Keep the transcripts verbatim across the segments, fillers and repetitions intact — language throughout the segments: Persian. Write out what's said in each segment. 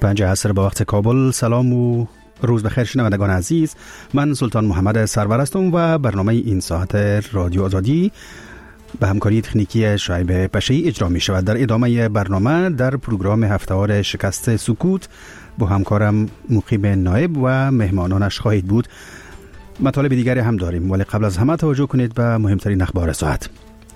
پنج عصر با وقت کابل. سلام و روز بخیر شنوندگان عزیز. من سلطان محمد سرور هستم و برنامه این ساعت رادیو آزادی به همکاری تکنیکی شعیب پشه‌ای اجرا می شود. در ادامه برنامه در پروگرام هفته‌وار شکست سکوت با همکارم مقیم نایب و مهمانانش خواهید بود. مطالب دیگری هم داریم، ولی قبل از همه توجه کنید به مهمترین اخبار ساعت.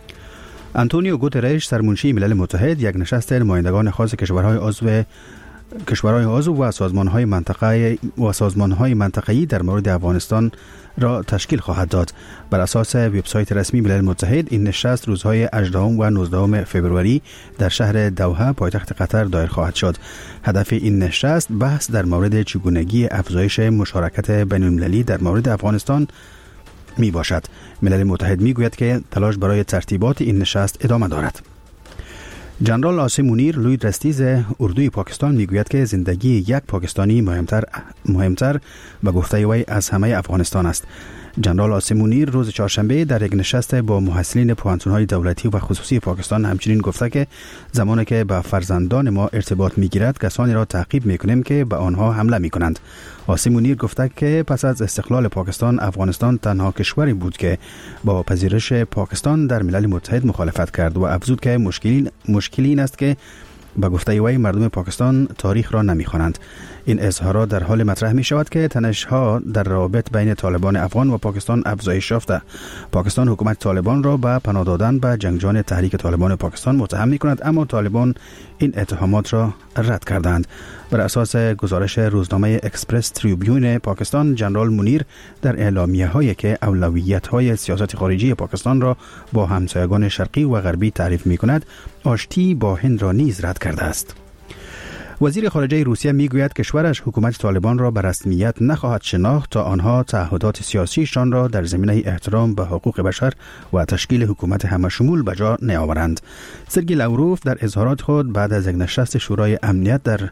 آنتونیو گوترش سرمنشی ملل متحد یک نشست نمایندگان خاص کشورهای عضو کشورهای عضو و سازمان‌های منطقه‌ای و سازمان‌های منطقه‌ای در مورد افغانستان را تشکیل خواهد داد. بر اساس وبسایت رسمی ملل متحد این نشست روزهای هجدهم و نوزدهم فوریه در شهر دوحه پایتخت قطر دایر خواهد شد. هدف این نشست بحث در مورد چگونگی افزایش مشارکت بین‌المللی در مورد افغانستان می باشد. ملل متحد می گوید که تلاش برای ترتیبات این نشست ادامه دارد. جنرال آسم منیر لوی درستیز اردوی پاکستان میگوید که زندگی یک پاکستانی مهمتر مهمتر به گفته وی از همه افغانستان است. جنرال آسم منیر روز چهارشنبه در یک نشست با محصلین پوهنتون‌های دولتی و خصوصی پاکستان همچنین گفته که زمانی که با فرزندان ما ارتباط میگیرد کسانی را تعقیب میکنیم که به آنها حمله میکنند. آسم منیر گفته که پس از استقلال پاکستان افغانستان تنها کشوری بود که با پذیرش پاکستان در ملل متحد مخالفت کرد و افزود که مشکلی مشکلی این است که با گفته وی مردم پاکستان تاریخ را نمی‌خوانند. این اظهارات در حال مطرح می شود که تنش‌ها در روابط بین طالبان افغان و پاکستان افزایش یافته. پاکستان حکومت طالبان را به پناه دادن به جنگجویان تحریک طالبان پاکستان متهم می‌کند، اما طالبان این اتهامات را رد کردند. بر اساس گزارش روزنامه اکسپرس تریبیون پاکستان، جنرال منیر در اعلامیه‌هایی که اولویت‌های سیاست خارجی پاکستان را با همسایگان شرقی و غربی تعریف می‌کند، آشتی با هند را نیز رد کرده است. وزیر خارجه روسیه میگوید کشورش حکومت طالبان را به رسمیت نخواهد شناخت تا آنها تعهدات سیاسیشان را در زمینه احترام به حقوق بشر و تشکیل حکومت همه‌شمول به جا نیاورند. سرگئی لاوروف در اظهارات خود بعد از یک نشست شورای امنیت در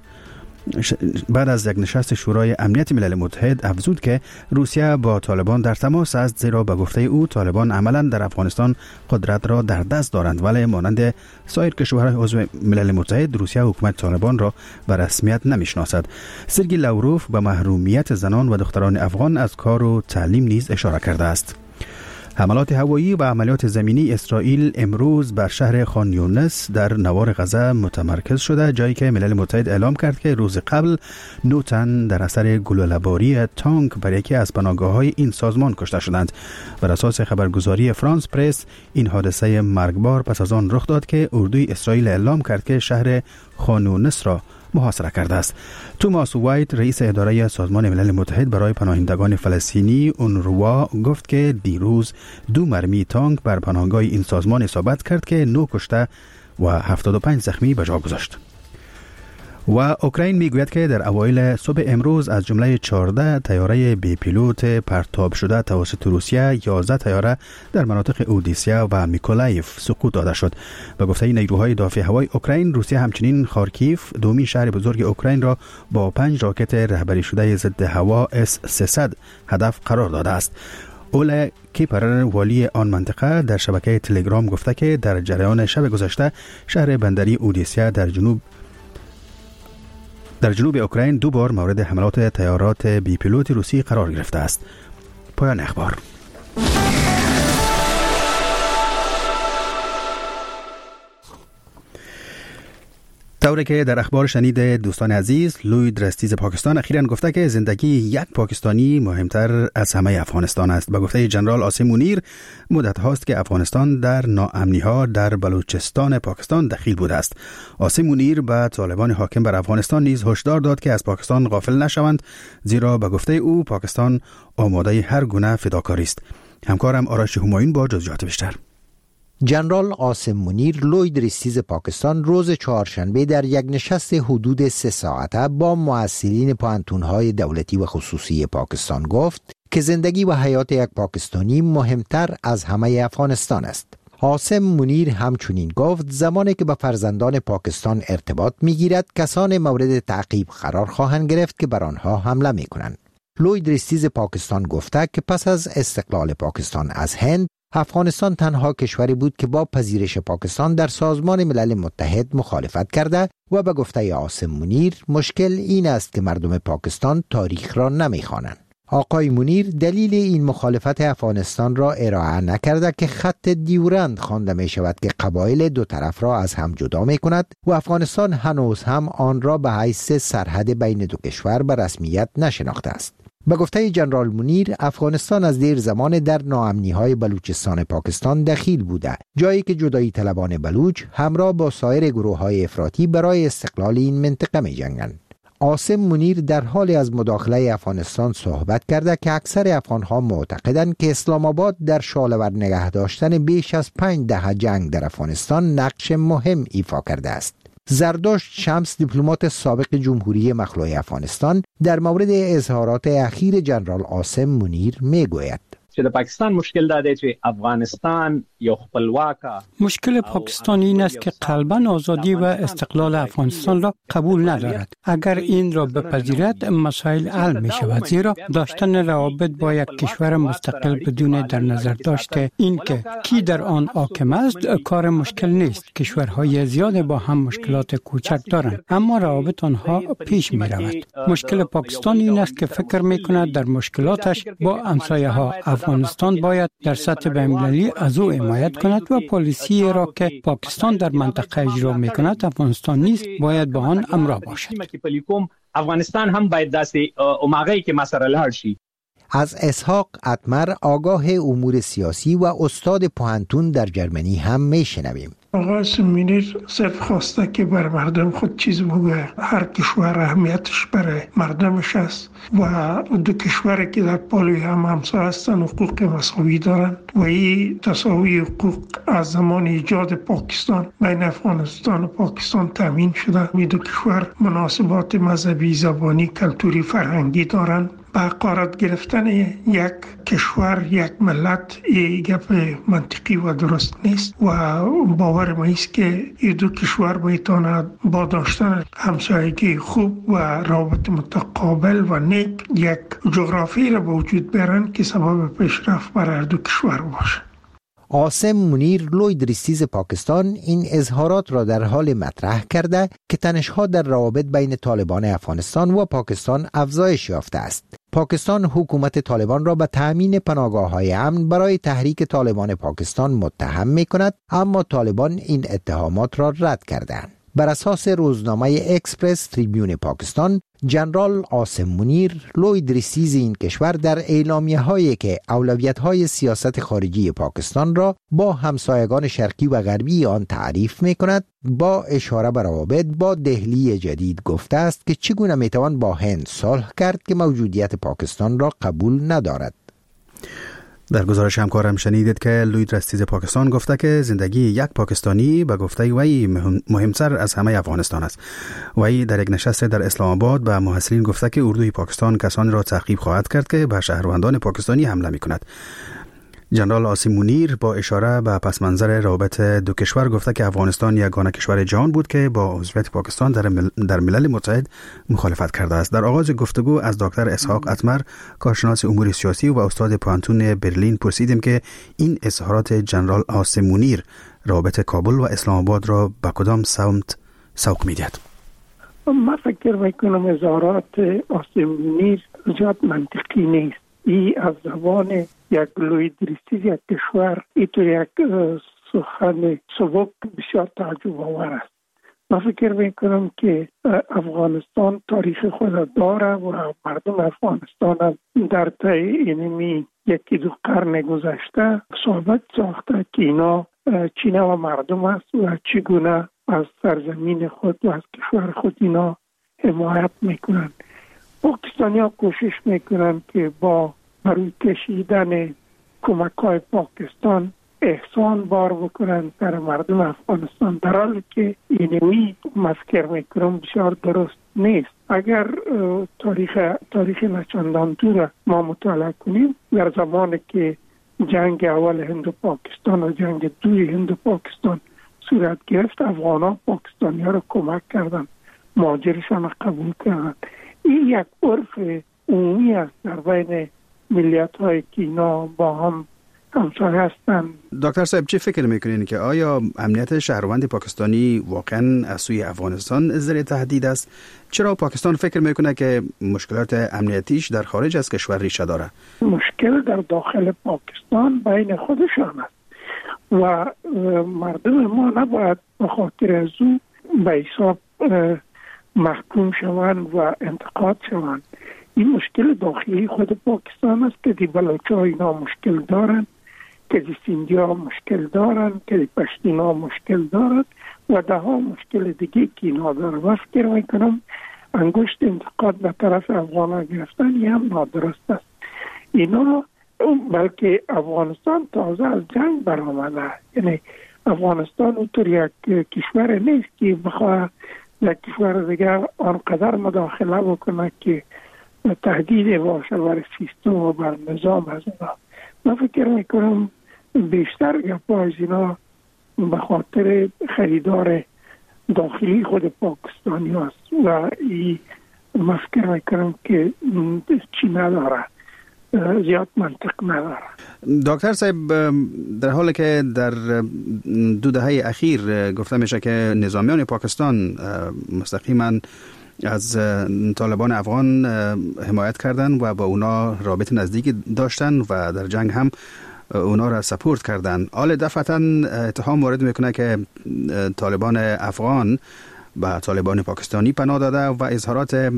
بعد از یک نشست شورای امنیت ملل متحد افزود که روسیه با طالبان در تماس است، زیرا به گفته او طالبان عملا در افغانستان قدرت را در دست دارند، ولی مانند سایر کشورهای عضو ملل متحد روسیه حکومت طالبان را به رسمیت نمیشناسد. سرگئی لاوروف به محرومیت زنان و دختران افغان از کار و تعلیم نیز اشاره کرده است. حملات هوایی و عملیات زمینی اسرائیل امروز بر شهر خان یونس در نوار غزه متمرکز شده، جایی که ملل متحد اعلام کرد که روز قبل نه تن در اثر گلوله‌باری تانک بر یکی از پناهگاه‌های این سازمان کشته شدند. بر اساس خبرگزاری فرانس پرس این حادثه مرگبار پس از آن رخ داد که اردوی اسرائیل اعلام کرد که شهر خان یونس را محاصره کرده است. توماس وایت رئیس اداره سازمان ملل متحد برای پناهندگان فلسطینی اونروا گفت که دیروز دو مرمی تانک بر پناهگاه این سازمان اصابت کرد که نه کشته و هفتاد و پنج زخمی به جا گذاشت. و اوکراین میگوید که در اوایل صبح امروز از جمله چهارده طیاره بی پیلوت پرتاب شده توسط روسیه یازده طیاره در مناطق اودیسا و میکولایف سقوط داده شد. به گفته نیروهای دافع هوایی اوکراین، روسیه همچنین خارکیف دومین شهر بزرگ اوکراین را با پنج راکت رهبری شده ضد هوا اس سیصد هدف قرار داده است. اولا کیپر والی آن منطقه در شبکه تلگرام گفته که در جریان شب گذشته شهر بندری اودیسا در جنوب در جنوب اوکراین دو بار مورد حملات طیارات بی پیلوت روسی قرار گرفته است. پایان اخبار. طوری که در اخبار شنید دوستان عزیز، لوی درستیز پاکستان اخیراً گفته که زندگی یک پاکستانی مهمتر از همه افغانستان است. به گفته جنرال آسم منیر مدت هاست که افغانستان در ناامنی ها در بلوچستان پاکستان دخیل بوده است. آسم منیر به طالبان حاکم بر افغانستان نیز هشدار داد که از پاکستان غافل نشوند، زیرا به گفته او پاکستان آماده هر گونه فداکاری است. همکارم آرش همایون با جزئیات بیشتر. جنرال آسم منیر لوی درستیز پاکستان روز چهارشنبه در یک نشست حدود سه ساعته با محصلین پوهنتون‌های دولتی و خصوصی پاکستان گفت که زندگی و حیات یک پاکستانی مهمتر از همه افغانستان است. آسم منیر همچنین گفت زمانی که با فرزندان پاکستان ارتباط می‌گیرد کسان مورد تعقیب قرار خواهند گرفت که بر آنها حمله می‌کنند. لوی درستیز پاکستان گفته که پس از استقلال پاکستان از هند افغانستان تنها کشوری بود که با پذیرش پاکستان در سازمان ملل متحد مخالفت کرده و به گفته عاصم منیر مشکل این است که مردم پاکستان تاریخ را نمی‌خوانند. آقای منیر دلیل این مخالفت افغانستان را ارائه نکرده که خط دیورند خوانده می شود که قبایل دو طرف را از هم جدا می کند و افغانستان هنوز هم آن را به حیث سرحد بین دو کشور به رسمیت نشناخته است. به گفته جنرال منیر افغانستان از دیر زمان در ناامنی‌های بلوچستان پاکستان دخیل بوده، جایی که جدایی طلبان بلوچ همراه با سایر گروه‌های افراطی برای استقلال این منطقه می‌جنگند. عاصم منیر در حال از مداخله افغانستان صحبت کرده که اکثر افغان‌ها معتقدند که اسلام آباد در شاله‌ور نگه داشتن بیش از پنج دهه جنگ در افغانستان نقش مهم ایفا کرده است. زرداشت شمس دیپلمات سابق جمهوری مخلوع افغانستان در مورد اظهارات اخیر جنرال عاصم منیر میگوید چې د پاکستان مشکل دا دی چې افغانستان یو خپلواک مشکل پاکستان این است که قلباً آزادی و استقلال افغانستان را قبول ندارد. اگر این را بپذیرد مسائل حل می شود، زیرا داشتن روابط با یک کشور مستقل بدون در نظر داشته این که کی در آن حاکم است کار مشکل نیست. کشورهای زیاد با هم مشکلات کوچک دارند اما روابط آنها پیش می رود. مشکل پاکستان این است که فکر می کند در مشکلاتش با همسایه ها افغانستان باید در سطح بین‌المللی از او حمایت کند و پالیسی را که پاکستان در منطقه اجرا می‌کند افغانستان نیست باید با آن همراه باشد. افغانستان هم باید داسې اوماغی که مسره لاړ شي. از اسحاق اتمر آگاه امور سیاسی و استاد پوهنتون در جرمنی هم میشنویم. آقای منیر صرف خواسته که بر مردم خود چیز بگه. هر کشور اهمیتش برای مردمش است و دو کشوری که در پالوی هم همسایه هستند حقوق مساوی دارند و این تساوی حقوق از زمان ایجاد پاکستان بین افغانستان و پاکستان تامین شده. این دو کشور مناسبات مذهبی، زبانی، کلتوری، فرهنگی دارند. با قرار گرفتن یک کشور، یک ملت، این گپ منطقی و درست نیست و باور ما است که این دو کشور میتواند با داشتن همسایگی خوب و روابط متقابل و نیک یک جغرافی را به وجود بیارن که سبب پیشرفت برای هر دو کشور باشه. عاصم منیر لوید ریستیز پاکستان این اظهارات را در حال مطرح کرده که تنش‌ها در روابط بین طالبان افغانستان و پاکستان افزایش یافته است. پاکستان حکومت طالبان را به تأمین پناهگاه‌های امن برای تحریک طالبان پاکستان متهم می‌کند، اما طالبان این اتهامات را رد کردند. بر اساس روزنامه اکسپرس تریبیون پاکستان، جنرال عاصم منیر لوید ریستیز این کشور در اعلامیه هایی که اولویت های سیاست خارجی پاکستان را با همسایگان شرقی و غربی آن تعریف می کند، با اشاره به روابط با دهلی جدید گفته است که چگونه می توان با هند صلح کرد که موجودیت پاکستان را قبول ندارد. در گزارش همکارم شنیدید که لوید ریستیز پاکستان گفته که زندگی یک پاکستانی به گفته وی مهمتر از همه افغانستان است. وی در یک نشست در اسلام آباد به محصلین گفته که اردوی پاکستان کسانی را تعقیب خواهد کرد که به شهروندان پاکستانی حمله می کند. جنرال عاصم منیر با اشاره به پس منظر روابط دو کشور گفته که افغانستان یگانه کشور جهان بود که با عضویت پاکستان در, مل... در ملل متحد مخالفت کرده است. در آغاز گفتگو از دکتر اسحاق اتمر، کارشناس امور سیاسی و استاد پوهنتون برلین، پرسیدیم که این اظهارات جنرال عاصم منیر روابط کابل و اسلام آباد را به کدام سمت سوق می‌دهد؟ من فکر می‌کنم اظهارات عاصم منیر زیاد منطقی نیست. ای از زبان یک لوید ریستیز یک کشور ای تو یک سخن سبک بسیار تعجب آور است. من فکر میکنم که افغانستان تاریخ خود داره و مردم افغانستان در طی اینمی یکی دو قرن گذشته صحبت ساخته که اینا چینه و مردم است و چگونه از سرزمین خود و از کشور خود اینا حمایت میکنن. پاکستانی ها کوشش میکنن که با بروی کشیدن کمک های پاکستان احسان بار بکنن سر مردم افغانستان، در حالی که اینوی مفکر میکنم بسیار درست نیست. اگر تاریخ تاریخ نچندان دور ما مطالعه کنیم، در زمانی که جنگ اول هند و پاکستان و جنگ دوی هند و پاکستان صورت گرفت، افغان ها پاکستانی ها را کمک کردن، مهاجرشان را قبول کردن. این یک عرف عمومی است در بین ملیت های که اینا با هم همسایه هستند. دکتر صاحب چه فکر میکنین که آیا امنیت شهروند پاکستانی واقعا از سوی افغانستان زیر تهدید است؟ چرا پاکستان فکر میکنه که مشکلات امنیتیش در خارج از کشور ریشه داره؟ مشکل در داخل پاکستان بین خودشان است و مردم ما نباید به خاطر از او به حساب محکوم شوند و انتقاد شوند. این مشکل داخلی خود پاکستان است که دی بلوچ‌ها اینا مشکل دارند، که دی سیندیا مشکل دارند، که دی پشتونا مشکل دارند و ده ها مشکل دیگه که اینا دارند. و فکر میکنم انگشت انتقاد به طرف افغانان گرفتن یه هم نادرست است. اینا بلکه افغانستان تازه از جنگ برآمده، یعنی افغانستان اونطور یک کشور نیست که بخواه یک کشور دیگر آنقدر مداخله بکنه که تهدید باشه بر سیستم و بر نظام از اینا. من فکر میکنم بیشتر گپا از اینا به خاطر خریدار داخلی خود پاکستانی هست و این من فکر میکنم که چی نداره، زیاد منطق نداره. دکتر صاحب، در حالی که در دو دهه اخیر گفته میشه که نظامیان پاکستان مستقیما از طالبان افغان حمایت کردن و با اونا رابطه نزدیکی داشتن و در جنگ هم اونا را سپورت کردن، حال دفعتا اتهام وارد میکنه که طالبان افغان به طالبان پاکستانی پناه داده و اظهارات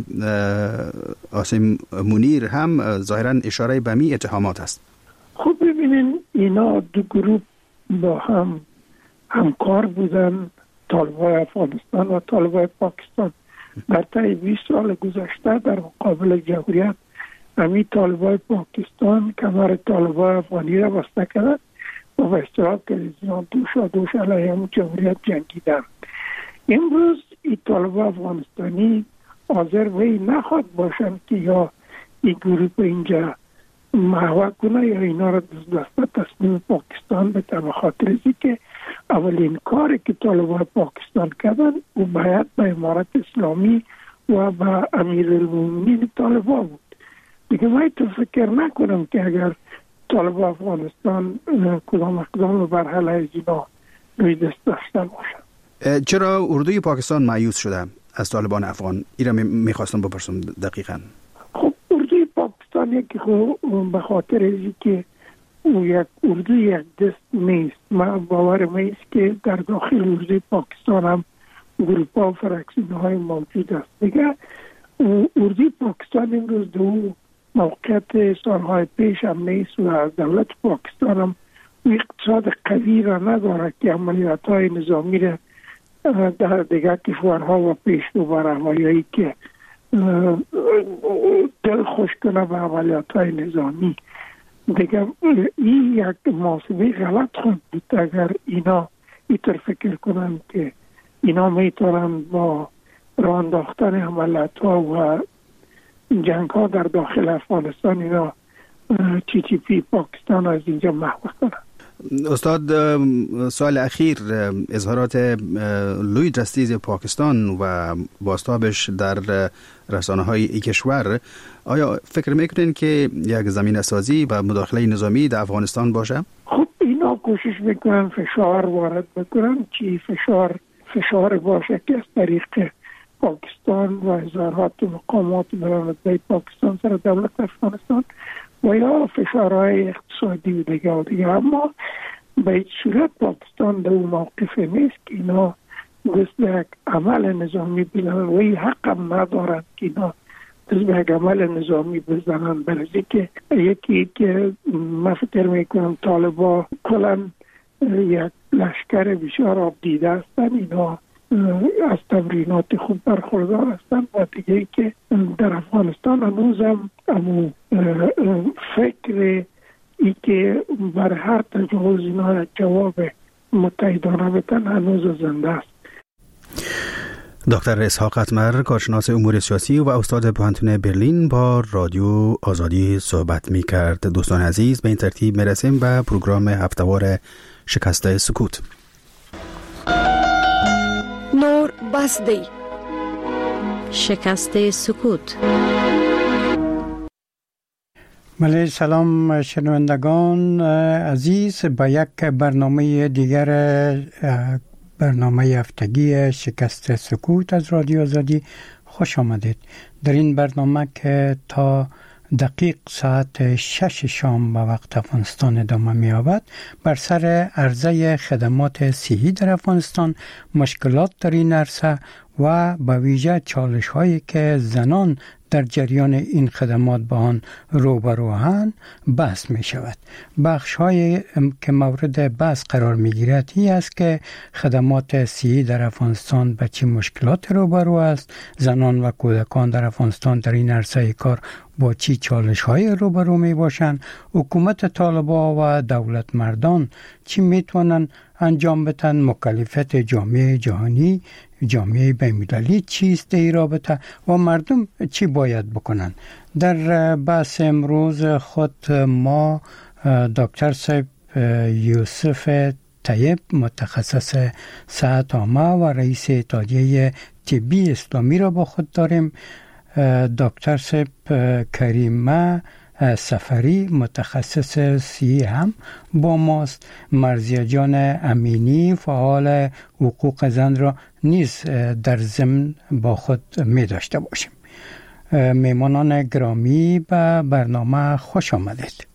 عاصم منیر هم ظاهرا اشاره به می اتهامات است. خب ببینین اینا دو گروه با هم همکار بودن، طالبان افغانستان و طالبان پاکستان. در طی بیست سال گذشته در مقابل جمهوریت همین طالبان پاکستان کمر طالبان افغانی را بسته کردند و به اصطلاح تلویزیون دوش و دوش علیه هم جمهوریت جنگیدن. امروز این طالبان افغانستانی حاضر وی نخواد باشند که یا این گروه اینجا محو کنه یا اینا را دست تصمیم پاکستان بده، به خاطر ازی که اولین کاری که طالبان پاکستان کردن او باید به امارت اسلامی و به امیرالمومنین طالبان بود. دیگه من تو فکر نکنم که اگر طالبان افغانستان کدام اقدام بر علیه اینا روی دست داشته باشند. چرا اردوی پاکستان مایوس شده از طالبان افغان؟ این را میخواستم بپرسم دقیقاً. خب اردوی پاکستان یکی خب به خاطر ازی که او یک اردو یک دست نیست. من باورم است که در داخل اردوی پاکستان هم گروپ ها و فرکسیون های موجود است. دیگه اردوی پاکستان امروز دو موقعیت سالهای پیش هم نیست و دولت پاکستان هم اقتصاد قوی را نداره که عملیات های نظامی را در دیگر کشورها و پیشرو برهایی که دل خوش کنه به عملیات های نظامی. دیگه این یک محاسبه غلط خود بود اگر اینا اینطور فکر کنن که اینا میتونن با راه انداختن عملیات ها و جنگ ها در داخل افغانستان اینا تی تی پی پاکستان از اینجا محو کنن. استاد، سال اخیر اظهارات لوی جستیز پاکستان و بازتابش در رسانه های ای کشور، آیا فکر میکنین که یک زمینه سازی و مداخله نظامی در افغانستان باشه؟ خب اینا کوشش میکنن فشار وارد بکنن که فشار فشار باشه که از طریق پاکستان و اظهارات مقامات بین پاکستان سر دولت افغانستان و یا فشارهای اقتصادی و دیگه و دیگه. اما به هیچ صورت پاکستان در اون موقف نیست که اینا دست به یک عمل نظامی بزنن و این حق هم ندارن که اینا دست به یک عمل نظامی بزنن. برای که یکی که من فکر میکنم طالبا کلن یک لشکر بسیار آب دیده هستن، اینا از تمرینات خوب برخوردار هستن و دیگه که در افغانستان هنوز هم امو فکر ای که بر هر تجاوز اینا جواب متحدانه بدن هنوز زنده است. دکتر اسحاق اتمر، کارشناس امور سیاسی و استاد پوهنتون برلین، با رادیو آزادی صحبت می کرد. دوستان عزیز، به این ترتیب می رسیم به پروگرام هفته‌وار شکست سکوت. نور بسدی شکست سکوت. بله، سلام شنوندگان عزیز، با یک برنامه دیگر برنامه هفتگی شکست سکوت از رادیو آزادی خوش آمدید. در این برنامه که تا دقیق ساعت شش شام به وقت افغانستان ادامه می یابد، بر سر عرضه خدمات صحی در افغانستان، مشکلات در این عرصه و به ویژه چالش هایی که زنان در جریان این خدمات با آن روبروهند بحث می شود. بخش هایی که مورد بحث قرار می گیرد این است که خدمات صحی در افغانستان به چه مشکلات روبرو است، زنان و کودکان در افغانستان در این عرصه کار با چی چالش های روبرو می باشند، حکومت طالبان و دولت مردان چی می توانند انجام بدن، مکلفیت جامعه جهانی، جامعه بین‌المللی چیست در این رابطه و مردم چی باید بکنن. در بحث امروز خود ما دکتر صاحب یوسف طیب، متخصص صحت عامه و رئیس اتحادیه طبی اسلامی را با خود داریم. دکتر صاحب کریمه سفری، متخصص سی هم با ماست. مرزیه جان امینی، فعال حقوق زن را نیز در ضمن با خود می داشته باشیم. میمانان گرامی به برنامه خوش آمدید.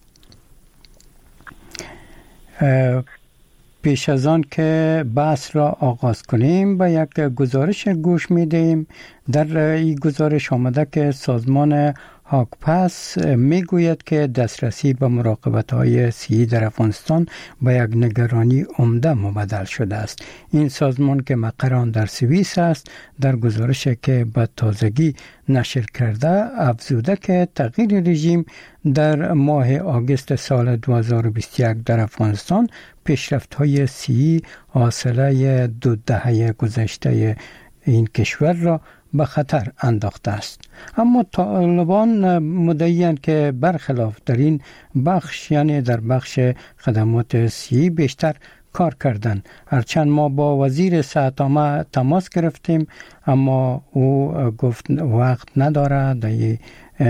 پیش از آن که بحث را آغاز کنیم به یک گزارش گوش می دهیم. در این گزارش آمده که سازمان هاکپس می گوید که دسترسی به مراقبت های صحی در افغانستان به یک نگرانی عمده مبدل شده است. این سازمان که مقر آن در سوئیس است، در گزارشی که به تازگی نشر کرده افزوده که تغییر رژیم در ماه آگوست سال دو هزار و بیست و یک در افغانستان پیشرفت های صحی حاصله دو دهه گذشته این کشور را به خطر انداخته است. اما طالبان مدعی‌اند که برخلاف در این بخش، یعنی در بخش خدمات صحی، بیشتر کار کردن. هرچند ما با وزیر صحت عامه تماس گرفتیم اما او گفت وقت نداره. در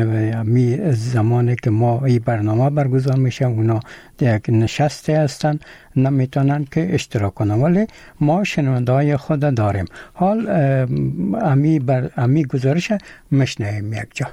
می زمانی که ما این برنامه برگزار میشه اونا یک نشسته هستن، نمیتونن که اشتراک کنن، ولی ما شنونده های خود داریم. حال امی, بر امی گزارش مشنویم یک جا.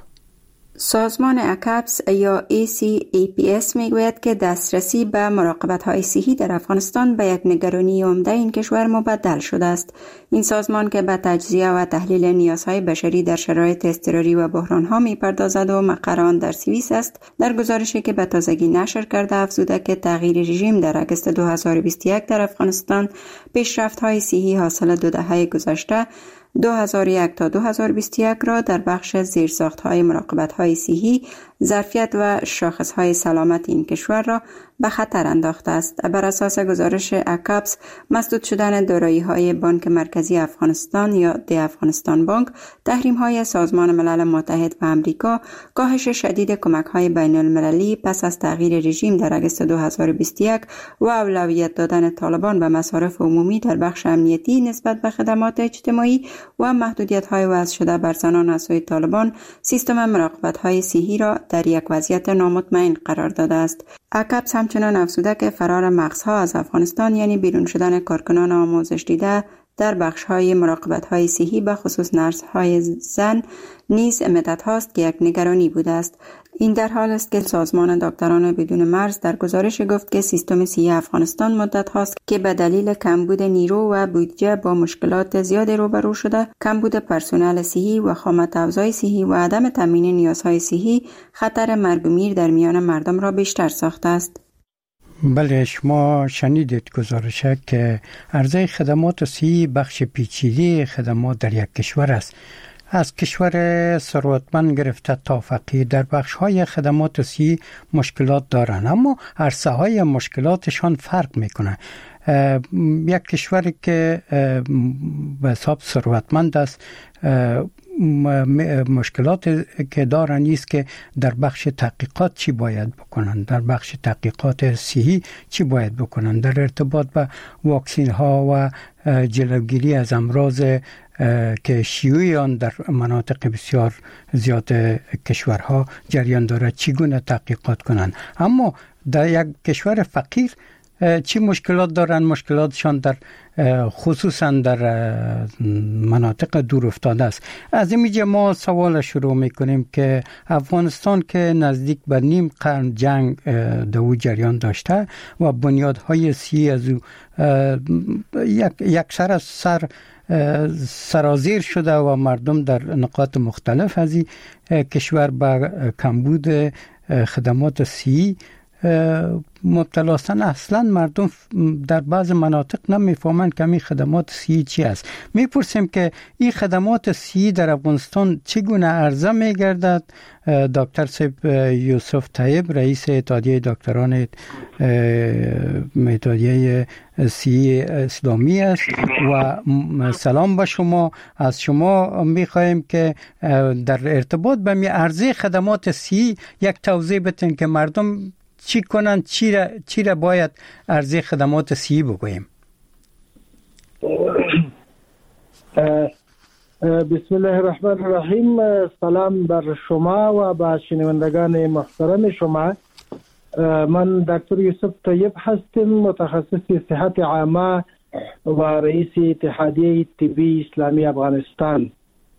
سازمان اکپس یا ای سی ای پی اس میگوید که دسترسی به مراقبت‌های صحی در افغانستان به یک نگرانی عمده این کشور مبدل شده است. این سازمان که به تجزیه و تحلیل نیازهای بشری در شرایط اضطراری و بحران‌ها می‌پردازد و مقر آن در سوئیس است، در گزارشی که به تازگی نشر کرده افزوده که تغییر رژیم در آگوست دو هزار و بیست و یک در افغانستان پیشرفت‌های صحی حاصل دو دهه گذشته دو هزار و یک تا دو هزار و بیست و یک را در بخش زیرساخت‌های مراقبت‌های صحی، ظرفیت و شاخص‌های سلامت این کشور را به خطر انداخته است. بر اساس گزارش اکپس، مسدود شدن دارایی‌های بانک مرکزی افغانستان یا دی افغانستان بانک، تحریم‌های سازمان ملل متحد و امریکا، کاهش شدید کمک‌های بین‌المللی پس از تغییر رژیم در آگوست دو هزار و بیست و یک و اولویت دادن طالبان به مصارف عمومی در بخش امنیتی نسبت به خدمات اجتماعی و محدودیت‌های وضع شده بر زنان از سوی طالبان، سیستم مراقبت‌های صحی را در یک وضعیت نامطمئن قرار داده است. اکپس همچنان افزوده که فرار مغزها از افغانستان، یعنی بیرون شدن کارکنان آموزش دیده در بخش‌های مراقبت‌های صحی به خصوص نرس‌های زن، نیز مدت هاست که یک نگرانی بوده است. این در حال است که سازمان دکتران بدون مرز در گزارش گفت که سیستم صحی افغانستان مدت هاست که به دلیل کمبود نیرو و بودجه با مشکلات زیاد روبرو شده، کمبود پرسنل صحی و خامت افزای صحی و عدم تامین نیازهای صحی خطر مرگ و میر در میان مردم را بیشتر ساخته است. بله، شما شنیدید گزارش که عرضه خدمات صحی بخش پیچیده خدمات در یک کشور است. از کشور ثروتمند گرفته تا فقیر در بخش‌های خدمات صحی مشکلات دارند، اما عرصه‌های مشکلاتشان فرق می‌کنه. یک کشوری که به حساب ثروتمند است مشکلات که دارن نیست که در بخش تحقیقات چی باید بکنن، در بخش تحقیقات صحی چی باید بکنن، در ارتباط به واکسین ها و جلوگیری از امراض که شیوع آن در مناطق بسیار زیاد کشورها جریان دارد چگونه تحقیقات کنند. اما در یک کشور فقیر چی مشکلات دارن؟ مشکلاتشان در خصوصا در مناطق دور افتاده است. از اینجا ما سوال شروع میکنیم که افغانستان که نزدیک به نیم قرن جنگ دو جریان داشته و بنیادهای سی از او یک یک سر از سر سرازیر شده و مردم در نقاط مختلف از این کشور به کمبود خدمات صحی مبتلا هستند. اصلا مردم در بعض مناطق نمیفهمند که این خدمات صحی چی است. میپرسیم که این خدمات صحی در افغانستان چگونه عرضه میگردد؟ دکتر صاحب یوسف طیب رئیس اتحادیه دکتران اتحادیه صحی اسلامی است و سلام به شما. از شما میخواهیم که در ارتباط به می عرضه خدمات صحی یک توضیح بدین که مردم چی کنن، چی را, چی را باید عرضه خدمات صحی بگوییم. بسم الله الرحمن الرحیم. سلام بر شما و با شنوندگان محترم شما. من دکتر یوسف طیب هستم، متخصص صحت عامه و رئیس اتحادیه طبی اسلامی افغانستان.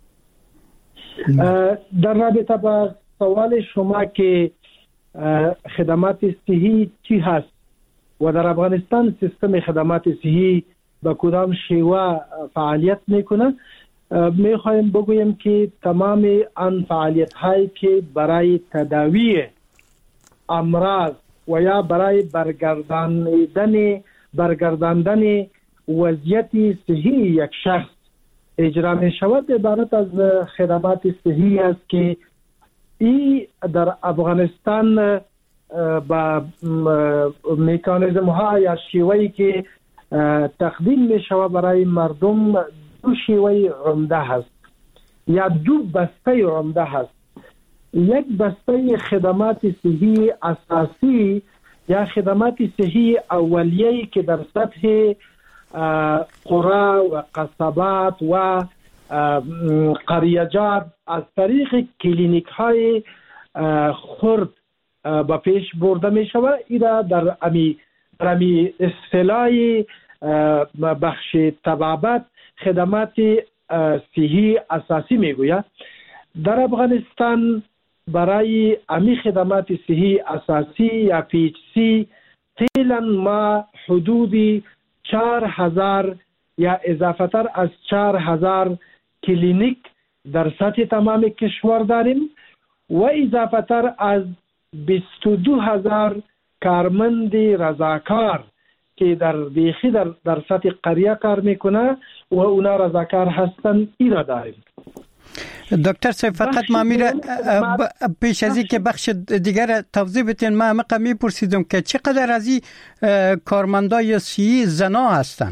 در رابطه با سوال شما که خدمات صحی چی هست و در افغانستان سیستم خدمات صحی با کدام شیوه فعالیت میکنه، میخوایم بگویم که تمام آن فعالیت هایی که برای تداوی امراض و یا برای برگرداندن برگرداندن وضعیت صحی یک شخص اجرا می شود عبارت از خدمات صحی است که ای در افغانستان با مکانیزم ها یا شیوهی که تقدیم می شود برای مردم دو شیوه عمده هست یا دو بسته عمده هست. یک بسته خدمات صحی اساسی یا خدمات صحی اولیه‌ای که در سطح قرى و قصبات و قریجات از طریق کلینیک های خرد با پیش برده می شود. ایرا در امی در امی اصطلاح بخش طبابت خدمات صحی اساسی می گوید. در افغانستان برای امی خدمات صحی اساسی یا پی ایچ سی فعلا ما حدود چهار هزار یا اضافه تر از چهار هزار کلینیک در سطح تمام کشور داریم و اضافه تر از بیست و دو هزار کارمند رضاکار که در بیخی در, در سطح قریه کار میکنه و اونا رضاکار هستن اینا داریم. دکتر صاحب فقط ما میره پیش از این که بخش دیگر توضیح بدین، ما همه میپرسیدم که چقدر از این کارمندای صحی زنا هستن؟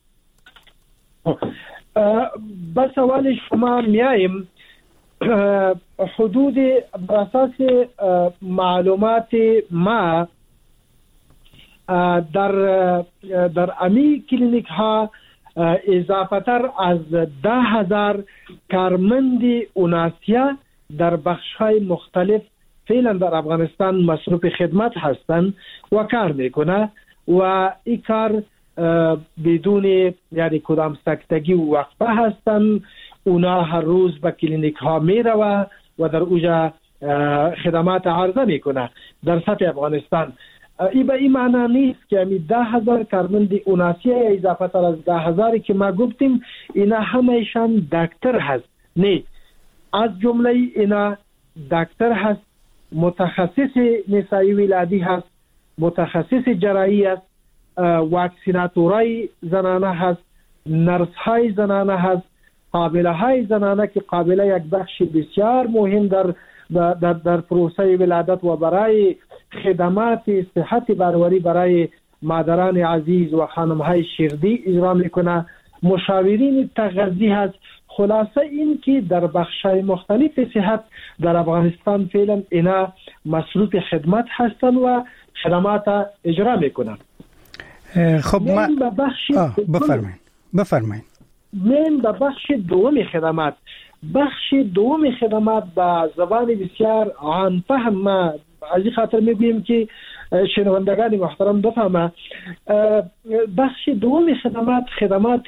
به سوال شما میاییم. حدود بر اساس معلومات ما در در امی کلینیک ها اضافه تر از ده هزار کارمند اوناسیا در بخش های مختلف فعلا در افغانستان مصروف خدمت هستند و کار میکنه و این کار بدون یعنی کدام سکتگی و وقفه هستند. اونا هر روز به کلینیک ها میروه و در اوجا خدمات عرضه میکنه در سطح افغانستان. ای به این معنی نیست که امی ده هزار کارمند اوناسیه یا اضافه تر از ده هزاری که ما گفتیم اینا همهشان دکتر هست. نه، از جمله اینا دکتر هست، متخصص نسایی ولادی هست، متخصص جراحی است، واکسیناتورای زنانه هست، نرس های زنانه هست، قابله های زنانه که قابله یک بخش بسیار مهم در در, در پروسه ولادت و برای خدمات صحت باروری برای مادران عزیز و خانم های شیردی اجرا میکنه، مشاورین تغذی هست. خلاصه این که در بخش های مختلف صحت در افغانستان فعلا اینا مصروف خدمت هستن و خدمات اجرا میکنن. خب ما بفرمایید بفرمایید. من به بخش دوم خدمات بخش دوم خدمات با زبان بسیار عام فهم ما از این خاطر میگویم که شنوندگان محترم بفهمه. بخش دوم خدمات خدمات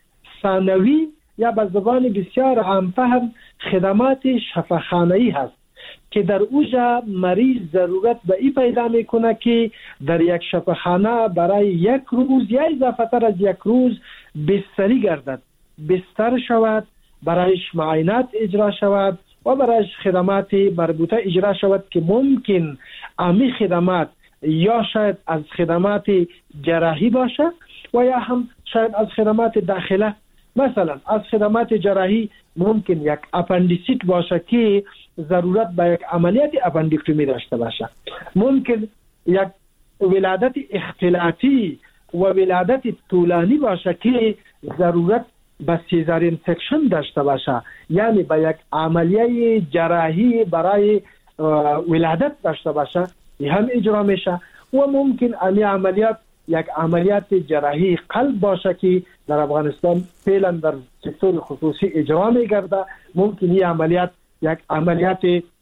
ثانوی یا به زبان بسیار عام فهم خدمات شفاخانه‌ای هست که در اوجا مریض ضرورت به این پیدا میکنه که در یک شفاخانه برای یک روز یا اضافه تر از یک روز بستری گردد، بستر شود، برایش معاینات اجرا شود و برایش خدمات مربوطه اجرا شود که ممکن امی خدمات یا شاید از خدمات جراحی باشه و یا هم شاید از خدمات داخله. مثلا از خدمات جراحی ممکن یک اپندیسیت باشه که ضرورت به یک عملیات اپندیکتومی داشته باشه، ممکن یک ولادت اختلاطی و ولادت طولانی باشه که ضرورت به سیزارین سکشن داشته باشه، یعنی به یک عملیه جراحی برای ولادت داشته باشه، این هم اجرا میشه. و ممکن امی عملیات یک عملیات جراحی قلب باشه که در افغانستان فعلا در سکتور خصوصی اجرا میگرده، ممکن این عملیات یک عملیات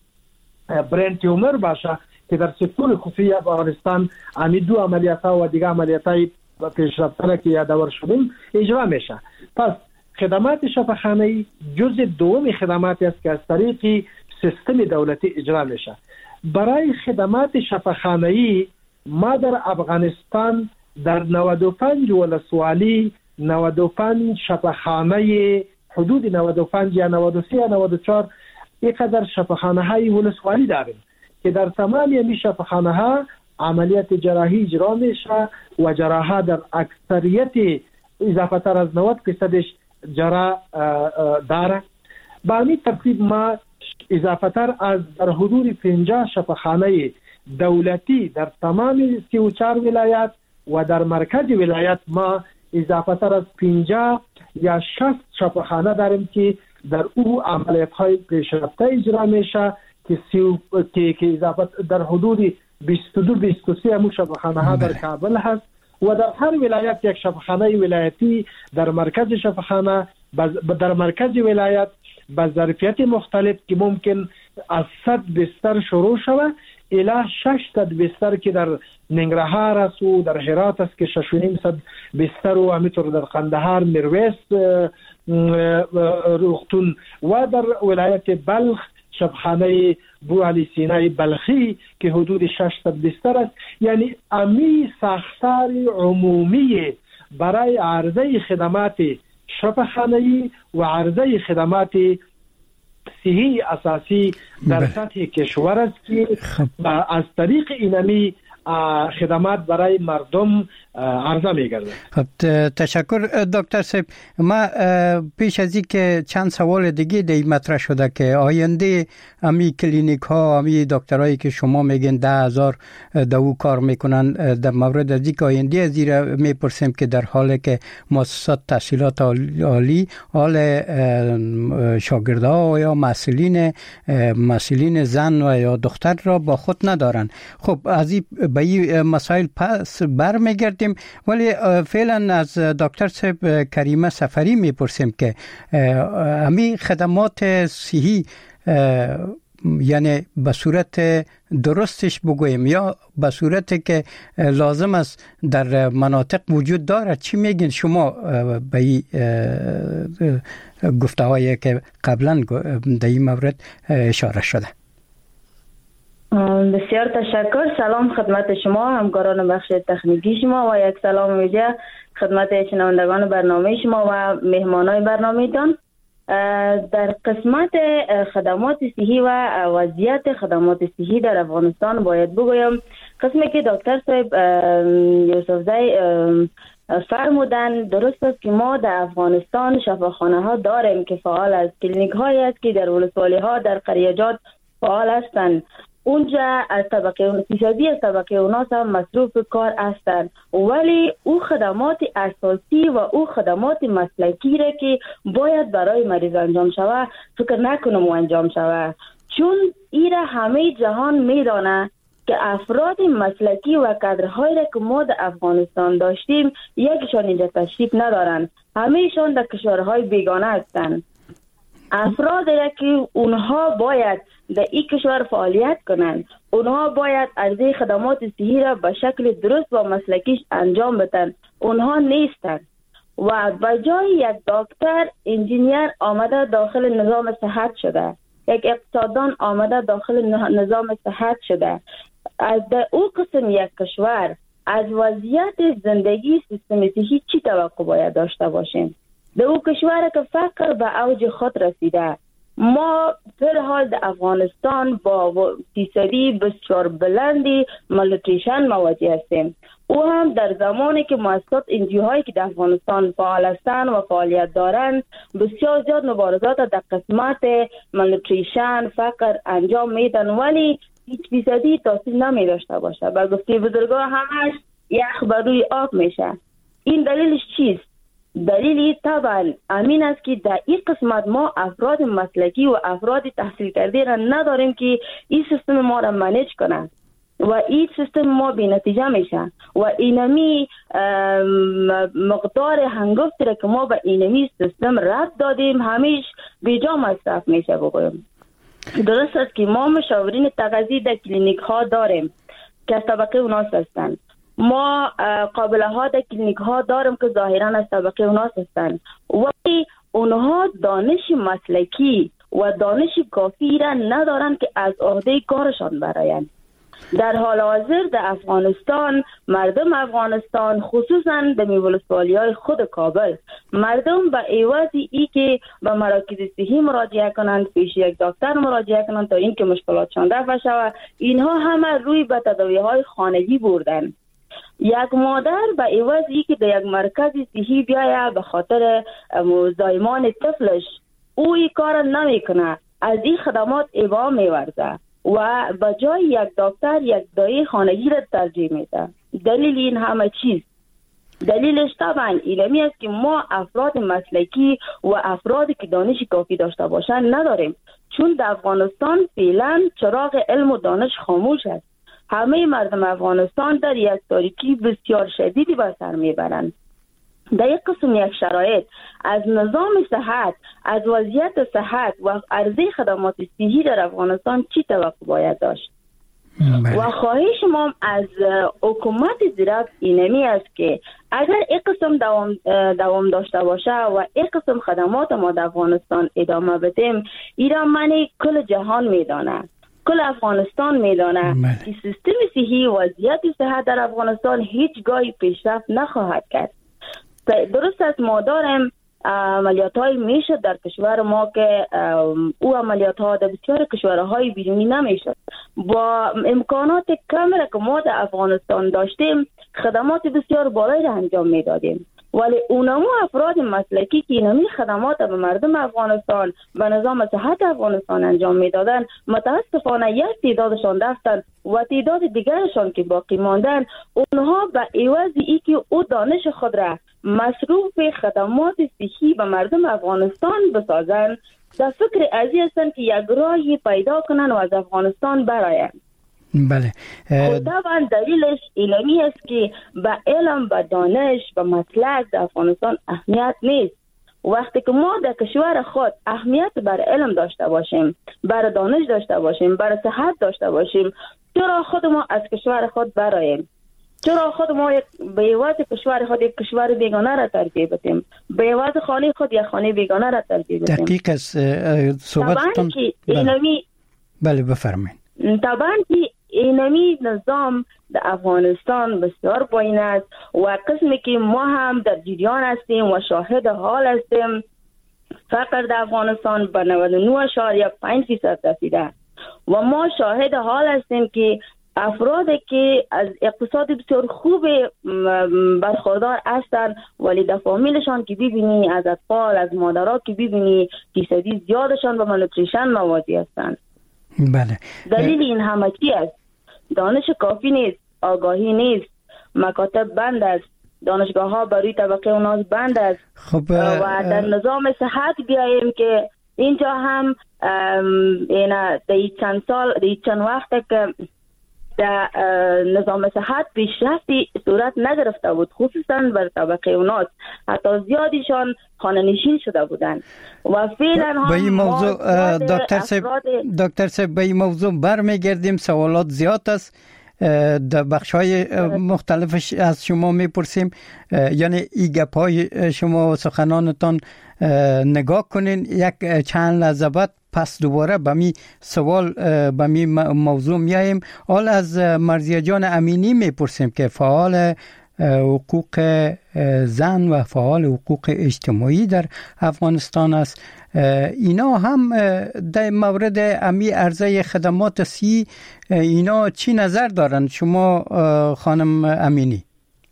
برین تیومر باشه که در سکتور خصوصی افغانستان امی دو عملیات ها و دیگه عملیات های پیشرفته که یادآور شدیم اجرا میشه. پس خدمات شفاخانه‌ای جزء دوم خدماتی است که از طریق سیستم دولتی اجرا میشه. برای خدمات شفاخانه‌ای ما در افغانستان در نود و پنج ولسوالی نود و پنج شفاخانه حدود نود و پنج یا نود و سه یا نود و چهار اینقدر شفاخانه های ولسوالی داریم که در تمام این شفاخانه ها عملیات جراحی اجرا میشه و جراحا در اکثریت اضافه تر از نود درصدش جراح داره. با همین ترتیب ما اضافه تر از در حدود پنجاه شفاخانه دولتی در تمام سی و چهار ولایت و در مرکز ولایت ما اضافه تر از پنجاه یا شصت شفاخانه داریم که در او عملیات های پیشرفته اجرا میشه که سی که که اضافه در حدود بیست و دو بیست و سه همون شفاخانه ها در کابل هست و در هر ولایت یک شفاخانه ولایتی در مرکز شفاخانه در مرکز ولایت با ظرفیت مختلف که ممکن از صد بستر شروع شود الی شش صد بستر که در ننگرهار است و در هرات است که شش و نیم صد بستر و همینطور در قندهار، میرویس روغتون و در ولایت بلخ شفاخانه بو علی سینای بلخی که حدود شش صد بستر است. یعنی امی ساختار عمومی برای عرضه خدمات شفاخانه‌ای و عرضه خدمات صحی اساسی در سطح کشور است که از طریق اینمی خدمات برای مردم عرضه می‌گردد. خب تشکر دکتر صاحب. ما پیش از این که چند سوال دیگه دی مطرح شده که آینده امی کلینیک ها امی دکترایی که شما میگن ده هزار دو کار میکنن در مورد از اینکه آینده زیرا میپرسیم که در حالی که مؤسسات تحصیلات عالی حال شاگردها یا مسئولین مسئولین زن و یا دختر را با خود ندارن. خب از این به این مسائل پس برمیگردیم، ولی فعلا از دکتر صاحب کریمه سفری میپرسیم که همین خدمات صحی یعنی به صورت درستش بگویم یا به صورتی که لازم است در مناطق وجود دارد، چی میگین شما به این گفته‌هایی که قبلا در این مورد اشاره شده؟ بسیار تشکر. سلام خدمت شما همکاران بخش تکنیکی شما و یک سلام ویژه خدمت شنوندگان برنامه شما و مهمانای برنامه‌تان. در قسمت خدمات صحی و وضعیت خدمات صحی در افغانستان باید بگویم قسمی که دکتر صاحب یوسفزی فرمودن درست است که ما در افغانستان شفاخانه ها داریم که فعال است، کلینیک هایی است که در ولسوالی ها در قریجات فعال هستند. اونجا از طبقه فیصدی از طبقه اوناس هم مصروف کار هستند، ولی او خدمات اساسی و او خدمات مسلکی را که باید برای مریض انجام شود فکر نکنم و انجام شود، چون ایره همه جهان میدانه که افراد مسلکی و کادرهایی را که ما در افغانستان داشتیم یکیشان اینجا تشریف ندارند. همهشان در کشورهای بیگانه هستند. افراد که اونها باید در این کشور فعالیت کنند، اونها باید عرضه خدمات صحی را به شکل درست و مسلکیش انجام بدن، اونها نیستند و بجای یک دکتر انجینیر آمده داخل نظام صحت شده، یک اقتصاددان آمده داخل نظام صحت شده. از در او قسم یک کشور از وضعیت زندگی سیستم صحی چی توقع باید داشته باشیم؟ در او کشور که فقر به اوج خود رسیده، ما در حال در افغانستان با فیصدی بسیار بلندی مالنوتریشن مواجه هستیم. او هم در زمانی که مؤسسات انجیو هایی که در افغانستان فعال هستند و فعالیت دارند بسیار زیاد مبارزات در قسمت مالنوتریشن فقر انجام میدن، ولی هیچ فیصدی تاثیر نمی داشته باشه. با گفته بزرگا همش یخ بر روی آب میشه. این دلیلش چیست؟ دلیلی طبعا امین است که در این قسمت ما افراد مسلکی و افراد تحصیل کرده را نداریم که این سیستم ما را منیج کنند و این سیستم ما بی نتیجه میشه و اینمی مقدار هنگفتی را که ما به اینمی سیستم رد دادیم همیش بیجا مصرف میشه. بگویم درست است که ما مشاورین تغذیه در کلینیک ها داریم که از طبقه اوناس هستند، ما قابله ها در کلینیک ها داریم که ظاهرا از طبقه اوناس هستند، ولی اونها دانش مسلکی و دانش کافی را ندارند که از عهده کارشان برآیند. در حال حاضر در افغانستان مردم افغانستان خصوصا در ولسوالی های خود کابل مردم به عوض ای که به مراکز صحی مراجعه کنند، پیش یک دکتر مراجعه کنند تا اینکه مشکلاتشان رفع شود، اینها همه روی به تداوی های خانگی بردن. یک مادر به عوض ای که در یک مرکز صحی بیایه به خاطر زایمان طفلش، او این کار نمیکنه، از این خدمات ابا میورزه و به جای یک دکتر یک دایی خانگی را ترجیح میده. دلیل این همه چیز دلیلش طبعا اینمی است که ما افراد مسلکی و افرادی که دانش کافی داشته باشند نداریم، چون در افغانستان فعلا چراغ علم و دانش خاموش است. همه مردم افغانستان در یک تاریکی بسیار شدیدی به سر میبرند. در یک قسم یک شرایط از نظام صحت، از وضعیت صحت و عرضه خدمات صحی در افغانستان چی توقع باید داشت؟ و خواهش ما از حکومت زیرک اینمی است که اگر یک قسم دوام, دوام داشته باشه و یک قسم خدمات ما در افغانستان ادامه بدیم، ایران منی کل جهان میدانه، کل افغانستان میدانه که سیستم صحی و وضعیت صحت در افغانستان هیچ گاهی پیشرفت نخواهد کرد. درست است ما داریم عملیات های میشه در کشور ما که او عملیات ها در بسیار کشورهای بیرونی نمیشد. با امکانات کمی که ما در افغانستان داشتیم خدمات بسیار بالایی را انجام میدادیم، ولی اونمو افراد مسلکی که اینمی خدمات به مردم افغانستان به نظام صحت افغانستان انجام میدادن متاسفانه یک تعدادشان رفتن و تعداد دیگرشان که باقی ماندن اونها به عوض ای که او دانش خود را مصروف خدمات صحی به مردم افغانستان بسازند در فکر ازی هستند که یک راهی پیدا کنن و از افغانستان برآیند. بله. طبعا دلیلش علمی است که به علم، به دانش، به مسلک در افغانستان اهمیت نیست. وقتی که ما در کشور خود اهمیت بر علم داشته باشیم، بر دانش داشته باشیم، بر صحت داشته باشیم، چرا خود ما از کشور خود برآییم؟ چرا خود ما به عوض کشور خود یک کشور بیگانه را ترجیح بدیم؟ به عوض خانه خود یک خانه بیگانه را ترجیح بدیم؟ دقیق است صحبتتون. بله. بله بفرمایید. طبعا که اینمی نظام در افغانستان بسیار پایین است و قسمی که ما هم در جریان هستیم و شاهد حال هستیم، فقر در افغانستان به نود و نه اشاریه پنج درصد رسیده و ما شاهد حال هستیم که افرادی که از اقتصاد بسیار خوب برخوردار هستند ولی در فامیلشان که ببینی، از اطفال، از مادرها که ببینی فیصدی زیادشان به مالنوتریشن مواجه هستند. بله. دلیل این همه چی است؟ دانش کافی نیست، آگاهی نیست، مکاتب بند است، دانشگاه ها برای طبقه اوناس بند است. خب و در نظام صحت بیاییم که اینجا هم اینا در چند سال در چند وقت که در نظام صحت پیشرفتی صورت نگرفته بود، خصوصا بر طبقه اوناس. حتی زیادیشان خانه نشین شده بودند و فعلا هم به این موضوع دکتر صاحب دکتر صاحب به این موضوع برمیگردیم. سوالات زیاد است، در بخش‌های مختلف از شما میپرسیم، یعنی این گپ‌های شما و سخنانتان نگاه کنین. یک چند لحظه بعد پس دوباره به می سوال به می موضوع میاییم. حال از مرضیه جان امینی میپرسیم که فعال حقوق زن و فعال حقوق اجتماعی در افغانستان است. اینا هم در مورد امی عرضه خدمات سی اینا چی نظر دارند شما خانم امینی؟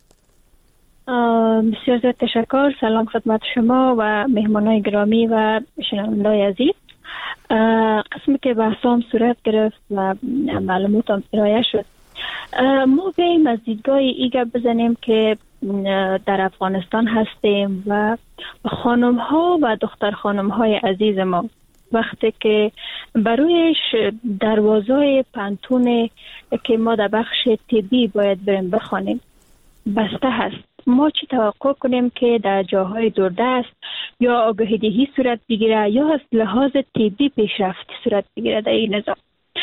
بسیار زیاد تشکر. سلام خدمت شما و مهمانای گرامی و شنوندای عزیز. قسمی که بحثام صورت گرفت و معلومات هم ارائه شد، ما بیاییم از دیدگاه ایگه بزنیم که در افغانستان هستیم و خانم ها و دختر خانم های عزیز ما وقتی که برویش دروازه پانتون که ما در بخش طبی باید بریم بخوانیم بسته هست، ما چی توقع کنیم که در جاهای دوردست یا آگاهی دهی صورت بگیره یا از لحاظ طبی پیشرفتی صورت بگیره در این نظام؟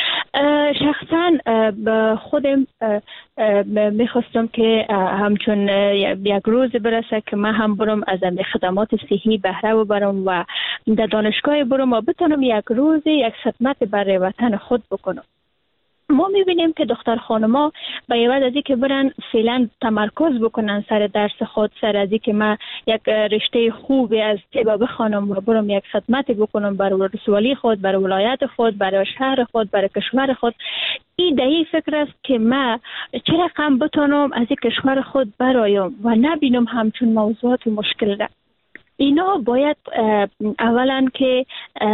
شخصا خودم میخواستم که همچون یک روز برسه که من هم برم از خدمات صحی بهره ببرم و در دانشگاه برم و بتونم یک روز یک خدمت برای وطن خود بکنم. ما میبینیم که دختر خانما به عوض از اینکه برن فعلا تمرکز بکنن سر درس خود، سر از اینکه من یک رشته خوبی از طب بخوانم و برم یک خدمتی بکنم برای ولسوالی خود، برای ولایت خود، برای شهر خود، برای کشور خود، این دهی فکر است که من چه رقم بتونم از این کشور خود برایم و نبینم همچون موضوعات مشکل ده. اینا باید اولا که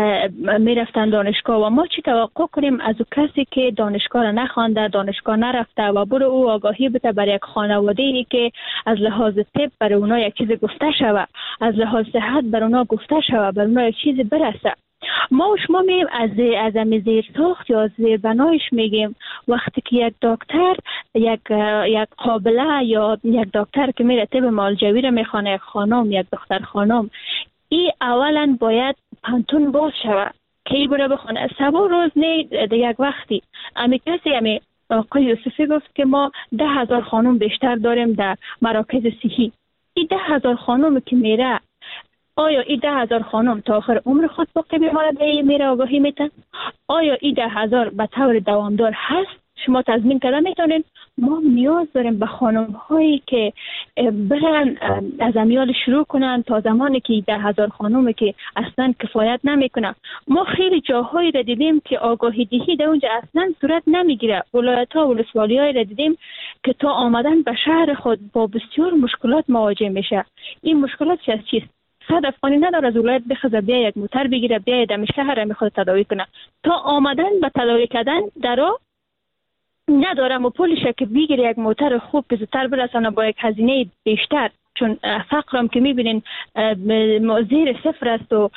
میرفتن دانشگاه و ما چی توقع کنیم از او کسی که دانشگاه را نخوانده، دانشگاه نرفته و برو او آگاهی بده برای یک خانواده ای که از لحاظ طب برای اونا یک چیز گفته شوه، از لحاظ صحت برای اونا گفته شوه، برای اونا یک چیز برسه. ما و شما میگیم از از امی زیر ساخت یا از زیر بنایش میگیم وقتی که یک دکتر یک یک قابله یا یک دکتر که میره طب مالجوی رو میخوانه، یک خانم یک دختر خانم، این اولا باید پانتون باز شوه که ای بره بخونه. سبا روز نه یک وقتی امی کسی امی آقای یوسفی گفت که ما ده هزار خانم بیشتر داریم در مراکز صحی. این ده هزار خانم که میره، آیا این ده هزار خانم تا آخر عمر خود باقی بیماره به میره آگاهی میتن؟ آیا این ده هزار به طور دوامدار هست؟ شما تضمین کردن میتونین؟ ما نیاز داریم به خانم هایی که برن از امیال شروع کنن تا زمانی که ده هزار خانم که اصلا کفایت نمیکنه. ما خیلی جاهایی را دیدیم که آگاهی دهی در اونجا اصلا صورت نمیگیره. ولایت ها و ولسوالی هایی را دیدیم که تا آمدن به شهر خود با بسیار مشکلات مواجه میشه. این مشکلات چه چیست؟ صد افغانی نداره از ولایت بخزه بیا یک موتر بگیره بیا دم شهر میخواد تداوی کنه، تا آمدن به تداوی کردن درا ندارم و پولشه که بگیره یک موتر خوب که زودتر برسانه با یک هزینه بیشتر، چون فقرم که میبینین زیر صفر است و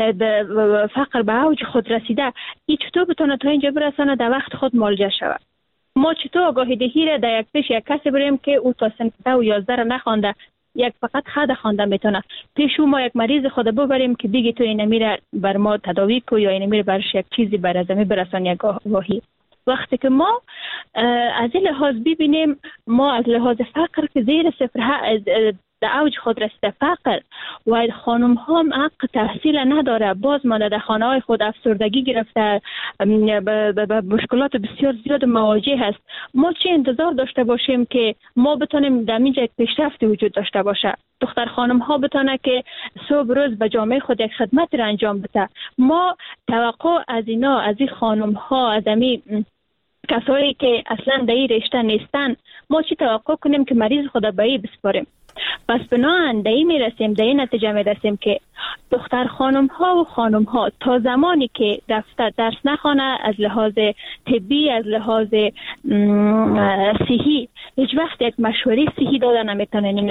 فقر به اوج خود رسیده. این چطور بتونه تا اینجا برسانه در وقت خود مالجه شود؟ ما چطور آگاهی دهی را در یک پیش یک کسی بریم که او تا صنف ده و یازده را نخوانده، یک فقط خود خوانده میتونه، پیش ما یک مریض خود ببریم که بگی تو اینه میره بر ما تداوی کو یا اینه میره برش یک چیزی بر ازمی برسان یک آگاهی. وقتی که ما از این لحاظ ببینیم ما از لحاظ فقر که زیر صفر در اوج خود رسیده فقر و خانم ها هم حق تحصیل نداره، باز مانده در خانه های خود افسردگی گرفته، به مشکلات بسیار زیاد مواجه هست. ما چه انتظار داشته باشیم که ما بتونیم در اینجا یک پیشرفت وجود داشته باشه؟ دختر خانم ها بتونه که صبح روز به جامعه خود یک خدمت را انجام بده. ما توقع از اینا، از این خانم ها، از امی کسایی که اصلا در این رشته نیستن، ما چی توقع کنیم که مریض خود به این بسپاریم؟ پس بناهن در این میرسیم، در این نتیجه میرسیم که دختر خانم ها و خانم ها تا زمانی که رفته درس نخوانه، از لحاظ طبی، از لحاظ صحی هیچ وقت یک مشوره صحی داده نمیتونن. اینا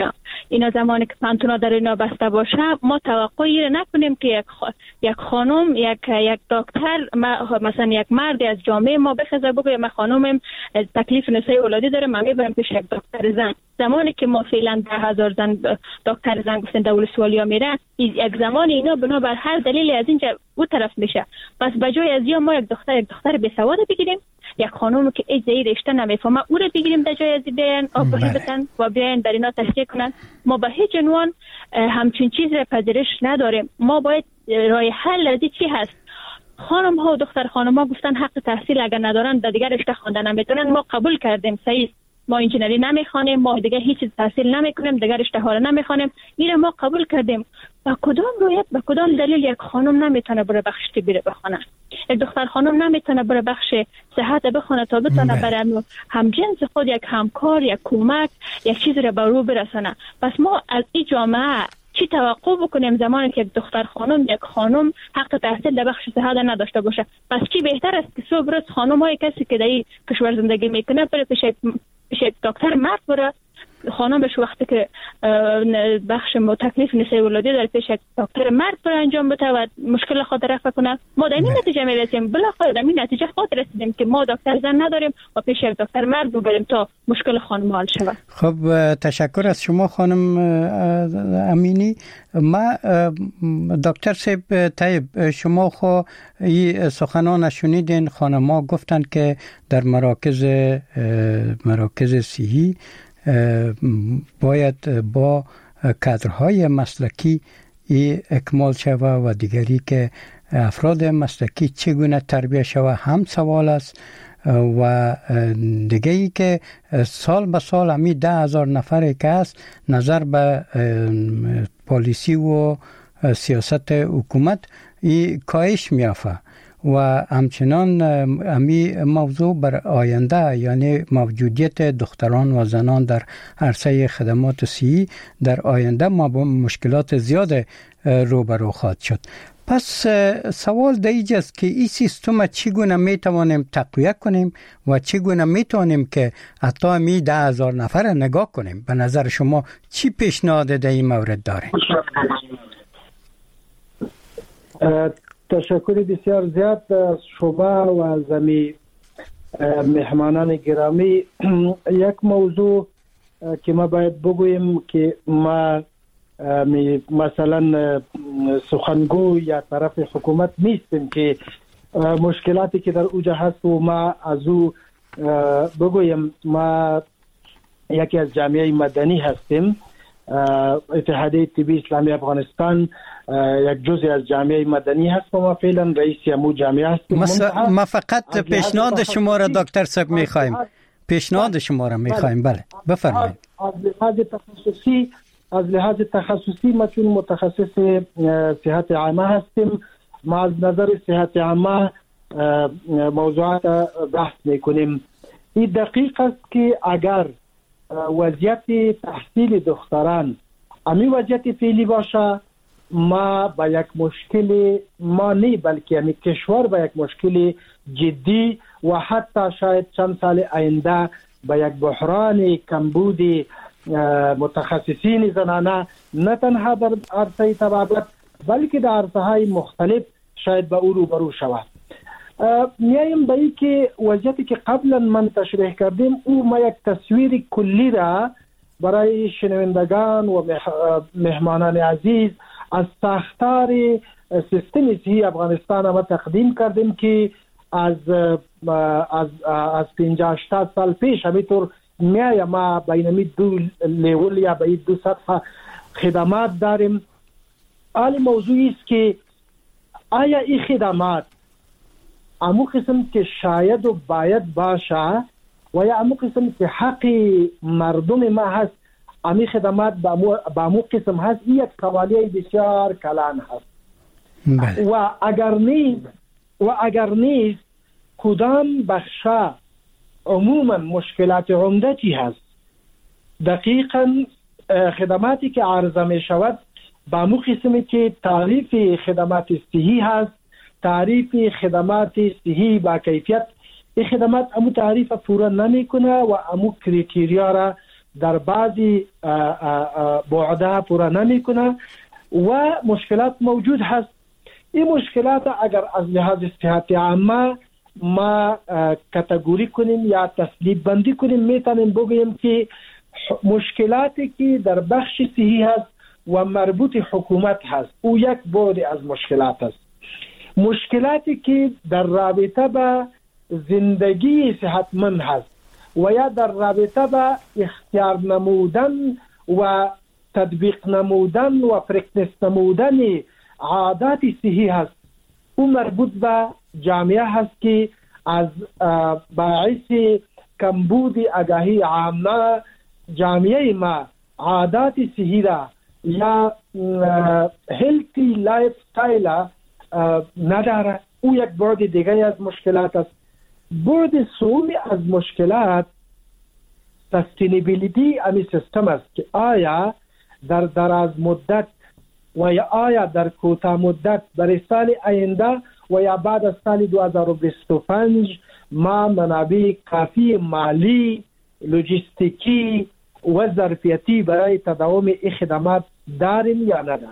اینا زمانی که پانتونا در اینا بسته باشه ما توقعی نکنیم که یک خ... یک خانم یک یک دکتر مثلا یک مرد از جامعه ما بخزه بگه من خانومم تکلیف نسای اولادی داره من میبرم پیش یک دکتر زن. زمانی که ما فعلا ده هزار زن دکتر زن گفتن دول سوالیا میره یک زمان اینا بنابر هر دلیلی از اینجا او طرف میشه. پس بجای از یا ما یک دختر یک دختر بی سواد بگیریم یک خانم که اجازه رشته نمیفهمه او رو بگیریم در جای از بیان آگاهی بدن و بیان در اینا تشریح کنن. ما به هیچ عنوان همچین چیز را پذیرش نداریم. ما باید راه حل از چی هست. خانم ها و دختر خانم ها گفتن حق تحصیل اگر ندارن در دیگر رشته خواندن نمیتونن. ما قبول کردیم صحیح ما انجینری نمیخوانیم ما دیگه هیچ چیز تحصیل نمیکنیم دیگه رشته ها رو نمیخوانیم میره ما قبول کردیم. با کدام رویت با کدام دلیل یک خانم نمیتونه بره بخش طبی بخونه یک دختر خانم نمیتونه بره بخش صحت بخونه تا بتونه برای همجنس خود یک همکار یک کمک یک چیز رو به رو برسونه. پس ما از این جامعه چی توقع بکنیم زمانی که یک دختر خانم یک خانم حق تحصیل در بخش صحت نداشته باشه؟ پس چی بهتر است که صبح روز خانم های کسی که در این کشور زندگی میکنه بره پیش یک دکتر مرد بره خانم بهش وقتی که بخش تکلیف نسای ولادی در پیش یک دکتر مرد بره انجام بده و مشکل خود رفع کنه. ما در این نتیجه میرسیم بالاخره در این نتیجه خود رسیدیم که ما دکتر زن نداریم و پیش یک دکتر مرد ببریم تا مشکل خانم حل شود. خب تشکر از شما خانم امینی. ما دکتر صاحب طیب شما خو این سخنان شنیدین خانم‌ها گفتند که در مراکز مراکز صحی باید با کادرهای مسلکی اکمال شود و دیگری که افراد مسلکی چگونه تربیت شود هم سوال است و دیگه ای که سال به سال همی ده هزار نفر که است نظر به پالیسی و سیاست حکومت ای کاهش میافته و همچنان امی موضوع بر آینده یعنی موجودیت دختران و زنان در عرصه خدمات صحی در آینده ما با مشکلات زیاد روبرو خواهد شد. پس سوال دیگه است که این سیستم چگونه میتوانیم تقویت کنیم و چگونه میتوانیم که حتی می ده هزار نفر نگاه کنیم. به نظر شما چی پیشنهاد در این مورد داره؟ تشکر بسیار زیاد از شما و از امی مهمانان گرامی. یک موضوع که ما باید بگویم که ما مثلا سخنگو یا طرف حکومت نیستیم که مشکلاتی که در اوجه هست و ما از او بگویم. ما یکی از جامعه مدنی هستیم. اتحادیه طبی اسلامی افغانستان یک جزء از جامعه مدنی هست و ما فعلا رئیس امو جامعه هستیم. ما فقط پیشنهاد شما را دکتر صاحب میخوایم پیشنهاد شما را میخوایم. بله بفرمایید. از لحاظ تخصصی از لحاظ تخصصی ما چون متخصص صحت عامه هستیم ما از نظر صحت عامه موضوعات بحث میکنیم. این دقیق است که اگر وضعیت تحصیل دختران امی وضعیت فعلی باشه ما با یک مشکل ما نه بلکه یعنی کشور با یک مشکل جدی و حتی شاید چند سال آینده با یک بحران کمبود متخصصین زنانه نه تنها در عرصه طبابت بلکه در عرصه های مختلف شاید به او روبرو شود. میایم به این که وضعیتی که قبلا من تشریح کردیم او ما یک تصویر کلی را برای شنوندگان و مهمانان عزیز از ساختار سیستم صحی افغانستان ما تقدیم کردیم که از از از پنجاه هشتاد سال پیش همینطور میایم ما بین دو لیول یا بین دو سطح خدمات داریم. حال موضوعی است که آیا این خدمات امو قسم که شاید و باید باشه و یا امو قسم که حق مردم ما هست امی خدمات با امو قسم هست یک سوالیه بسیار کلان هست. بله. و اگر نیست و اگر نیست کدام بخشا عموما مشکلات عمده چی هست؟ دقیقا خدماتی که عرضه می شود با امو قسمی که تعریف خدمات صحی هست تعریف خدمات صحی با کیفیت این خدمات امو تعریف پورا نمی کنه و امو کریتریا را در بعضی بعدها پورا نمیکنه و مشکلات موجود هست. این مشکلات اگر از لحاظ صحت عامه ما کاتگوری کنیم یا تصنیف بندی کنیم، میتونیم بگوییم که مشکلاتی که در بخش صحی هست و مربوط حکومت هست او یک بعد از مشکلات است. مشکلاتی که در رابطه با زندگی صحتمند هست و یا در رابطه با اختیار نمودن و تطبیق نمودن و پرکتیس نمودن عادات صحی هست، او مربوط به جامعه هست که از باعث کمبود آگاهی عامه جامعه ما عادات صحی را یا هلتی لایف استایل نداره. او یک بعد دیگه از مشکلات است. بعد سومی از مشکلات سستینبیلیتی امی سیستم است که آیا در دراز مدت و یا آیا در کوتاه مدت برای سال آینده و یا بعد از سال دو هزار و بیست و پنج ما منابع کافی مالی، لوجستیکی و ظرفیتی برای تداوم این خدمات داریم یا نداریم.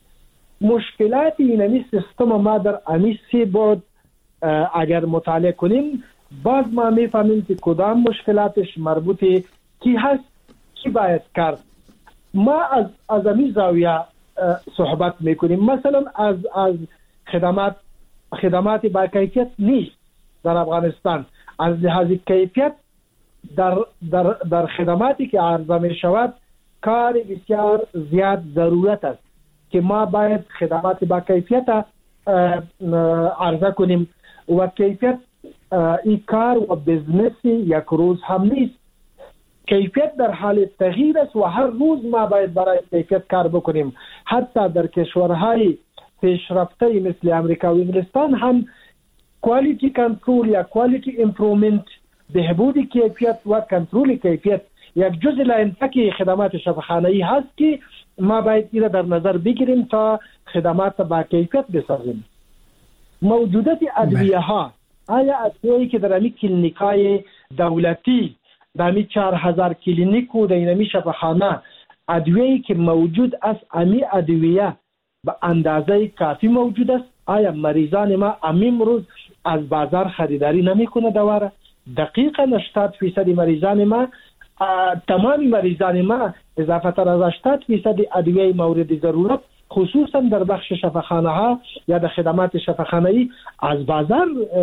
مشکلات این سیستم ما در امی سه بعد اگر مطالعه کنیم باز ما میفهمیم که کدام مشکلاتش مربوطه کی هست، کی باید کرد. ما از از امی زاویه صحبت میکنیم. مثلا از از خدمات خدمات با کیفیت نیست در افغانستان. از لحاظ کیفیت در در در خدماتی که عرضه می شود کار بسیار زیاد ضرورت است که ما باید خدمات با کیفیت عرضه کنیم و کیفیت این کار و بزنس یک روز هم نیست. کیفیت در حال تغییر است و هر روز ما باید برای کیفیت کار بکنیم. حتی در کشورهای پیشرفته مثل امریکا و انگلستان هم کوالیتی کنترل یا کوالیتی امپروومنت، بهبود کیفیت و کنترل کیفیت یک جزء لاینفک خدمات شفاخانه‌ای هست که ما باید این در نظر بگیریم تا خدمات با کیفیت بسازیم. موجودات ادویه ها، آیا ادویه‌ای که در امی کلینیکای دولتی در امی چهار هزار کلینیک و در امی شفاخانه ادویه‌ای که موجود است، امی ادویه به اندازه کافی موجود است؟ آیا مریضان ما امیم روز از بازار خریداری نمیکنه دواره؟ دقیقاً هشتاد فیصد مریضان ما، تمام مریضان ما اضافه تر از هشتاد فیصد ادویه مورد ضرورت خصوصا در بخش شفاخانه ها یا در خدمات شفاخانه‌ای از بازار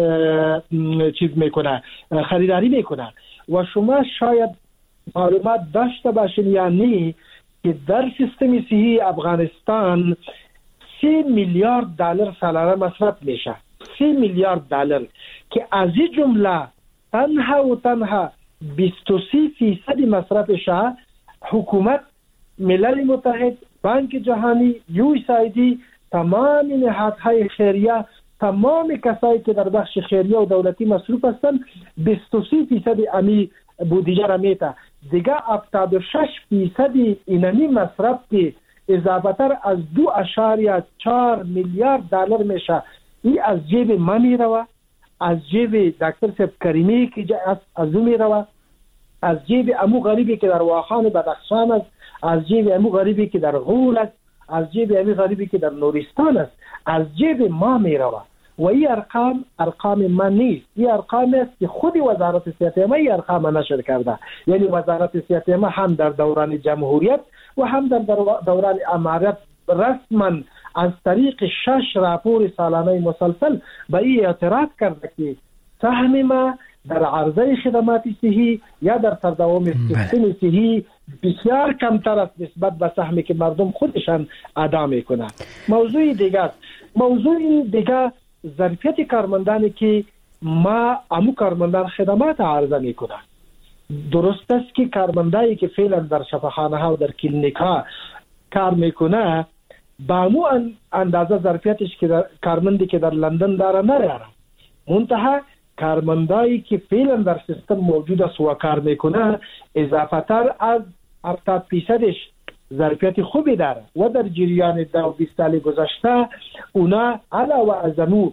چیز میکنه، خریداری میکنه. و شما شاید معلومات داشته باشین یا نه که در سیستم صحی افغانستان سی میلیارد دلار سالانه مصرف میشه. سی میلیارد دلار که از این جمله تنها و تنها بیست و سه فیصد مصرفش حکومت، ملل متحد، بانک جهانی، یو اس ای دی، تمام نهادهای خیریه، تمام کسایی که در بخش خیریه و دولتی مصروف هستند بیست و سه فیصد امی بودجه را میته. دیگه هفتاد و شش فیصد اینمی مصرف که اضافه تر از دو اشاریه چهار میلیارد دلار میشه، این از جیب ما میروه، از جیب دکتر صاحب کریمی که از او میروه، از جیب امو غریبی که در واخان بدخشان است، از جیب امو غریبی که در غول است، از جیب امو غریبی که در نورستان است، از جیب ما میروه. و این ارقام ارقام من نیست، این ارقام است که خود وزارت صحت ما این ارقام نشر کرده. یعنی وزارت صحت ما هم در دوران جمهوریت و هم در دوران امارت رسما از طریق شش راپور سالانه مسلسل به این اعتراف کرده که سهم ما در عرضه خدمات صحی یا در تداوم سیستم صحی بسیار کمتر است نسبت به سهمی که مردم خودشان ادا میکنند. موضوع دیگر موضوع دیگر ظرفیت کارمندانی که ما امو کارمندان خدمات عرضه میکنند. درست است که کارمندایی که فعلا در شفاخانه ها و در کلینیک ها کار میکنه با امو اندازه ظرفیتش که در کارمندی که در لندن داره نداره. منتها کارمندایی که فعلا در سیستم موجود است و کار میکنه اضافه تر از هفتاد فیصدش ظرفیت خوبی داره و در جریان دو بیست سال گذشته اونا علاوه از امو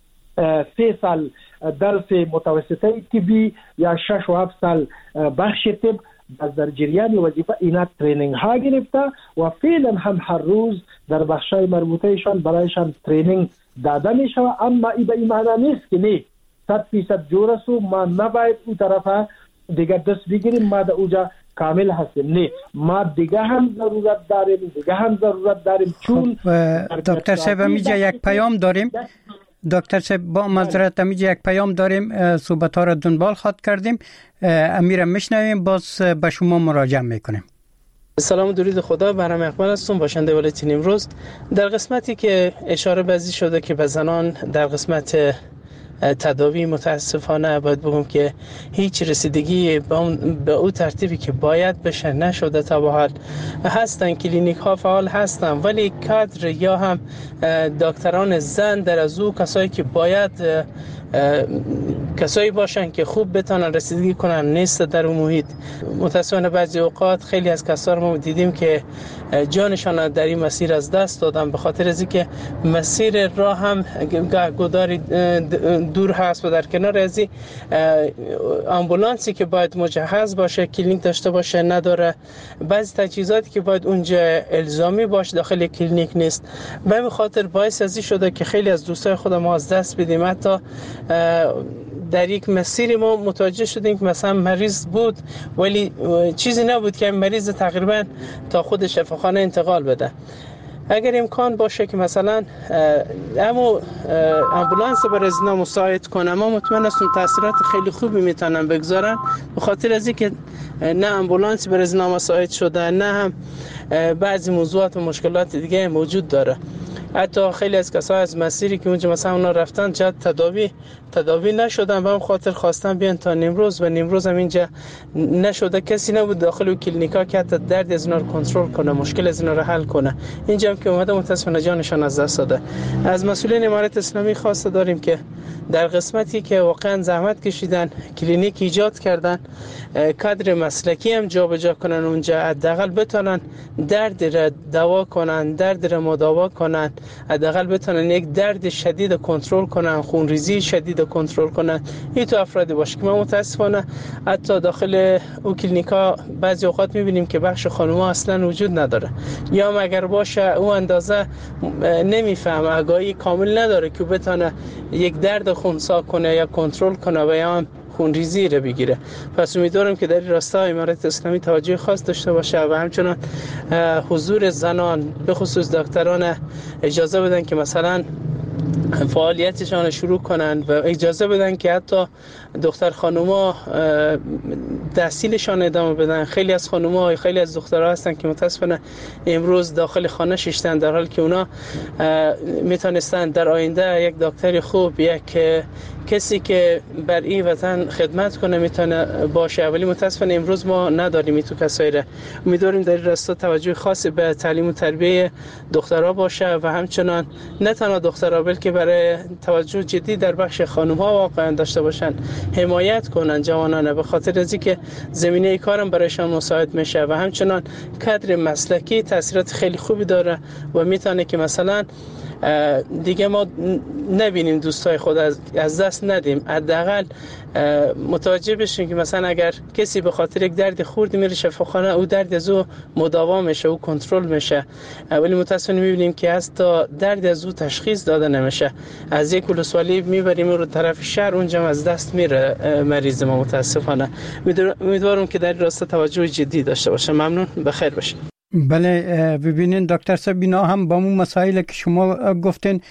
سه سال درس متوسطه طبی یا شش و هفت سال بخش طب در جریان وظیفه اینا ترینینگ ها گرفته و فعلا هم هر روز در بخشای مربوطهشان برایشان ترینینگ داده می شود. اما این به این معنی نیست که نه صد فیصد جور است و ما نباید اون طرف دیگر دست بگیریم، ما در اوجا کامل هستیم. نه، ما دیگه هم ضرورت داریم، دیگه هم ضرورت داریم. چون دکتر صاحب میجا یک پیام داریم. دکتر صاحب با معذرت میجا یک پیام داریم، صحبت ها را دنبال خواد کردیم. امیر میشنویم، باز به شما مراجعه میکنیم. سلام و درود خدا، برام اقبال هستم، باشنده ولایت امروز. در قسمتی که اشاره بازی شده که به زنان در قسمت تداوی متاسفانه باید بگم که هیچ رسیدگی به اون به اون ترتیبی که باید بشه نشده. تا به حال هستن کلینیک ها فعال هستن، ولی کادر یا هم دکتران زن در از او کسایی که باید کسایی باشن که خوب بتونن رسیدگی کنن نیست در اون محیط. متاسفانه بعضی اوقات خیلی از کسا رو ما دیدیم که جانشان در این مسیر از دست دادن به خاطر از اینکه مسیر راه هم گوداری دور هست و در کنار از آمبولانسی که باید مجهز باشه، کلینیک داشته باشه نداره. بعضی تجهیزاتی که باید اونجا الزامی باشه داخل کلینیک نیست. به همین خاطر باعث از این شده که خیلی از دوستای خود ما از دست بدیم. حتی در یک مسیری ما متوجه شدیم که مثلا مریض بود ولی چیزی نبود که مریض تقریبا تا خود شفاخانه انتقال بده. اگر امکان باشه که مثلا اما امبولانس برای از اینا مساعد کنه، ما مطمئن هستم تاثیرات خیلی خوبی میتونن بگذارن، به خاطر از اینکه نه امبولانس برای از اینا مساعد شده، نه هم بعضی موضوعات و مشکلات دیگه موجود داره. حتی خیلی از کسا از مسیری که اونجا مثلا اونا رفتن جد تداوی تداوی نشدن، به اون خاطر خواستن بیان تا نیمروز و نیمروز هم اینجا نشده. کسی نبود داخل و کلینیکا که حتی درد از اینا رو کنترل کنه، مشکل از اینا رو حل کنه. اینجا هم که اومده متاسفانه جانشان از دست داده. از مسئولین امارت اسلامی خواسته داریم که در قسمتی که واقعا زحمت کشیدن، کلینیک ایجاد کردن، کادر مسلکی هم جابجا کنن اونجا، حداقل بتونن درد را دوا کنن، درد را مداوا کنن، حداقل بتونن یک درد شدید کنترل کنن، خونریزی شدید کنترل کنن. این تو افرادی باشه که ما متاسفانه حتی داخل او کلینیکا بعضی اوقات میبینیم که بخش خانوما اصلا وجود نداره، یا اگر باشه او اندازه نمیفهمه، آگاهی کامل نداره که بتونه یک درد خونسا کنه یا کنترل کنه و یا هم خونریزی رو بگیره. پس امیدوارم که در این راستا امارت اسلامی توجه خاص داشته باشه و همچنان حضور زنان به خصوص دکتران اجازه بدن که مثلا فعالیتشان شروع کنند و اجازه بدن که حتی دختر خانوما تحصیلشان ادامه بدن. خیلی از خانوما، خیلی از دخترها هستن که متاسفانه امروز داخل خانه ششتن، در حالی که اونا میتونستن در آینده یک دکتر خوب، یک کسی که بر این وطن خدمت کنه میتونه باشه، ولی متاسفانه امروز ما نداریم این تو کسایی را. امیدواریم در این راستا توجه خاصی به تعلیم و تربیه دخترها باشه و همچنان نه تنها دخترها بلکه برای توجه جدی در بخش خانم‌ها واقعا داشته باشن، حمایت کنن جوانانه، به خاطر از اینکه زمینه کارم برایشان مساعد میشه و همچنان کادر مسلکی تاثیرات خیلی خوبی داره و میتونه که مثلا دیگه ما نبینیم دوستای خود از دست ندیم. حداقل متوجه بشین که مثلا اگر کسی به خاطر یک درد خورد میره شفاخانه، او درد از او مداوا میشه، او کنترل میشه، ولی متاسفانه میبینیم که حتی درد از او تشخیص داده نمیشه. از یک ولسوالی میبریم رو طرف شهر، اونجا از دست میره مریض ما متاسفانه. امیدوارم که در راستا توجه جدی داشته باشه. ممنون، بخیر باشین. بله ببینین دکتر صاحب، اینا هم با اون مسائل که شما گفتین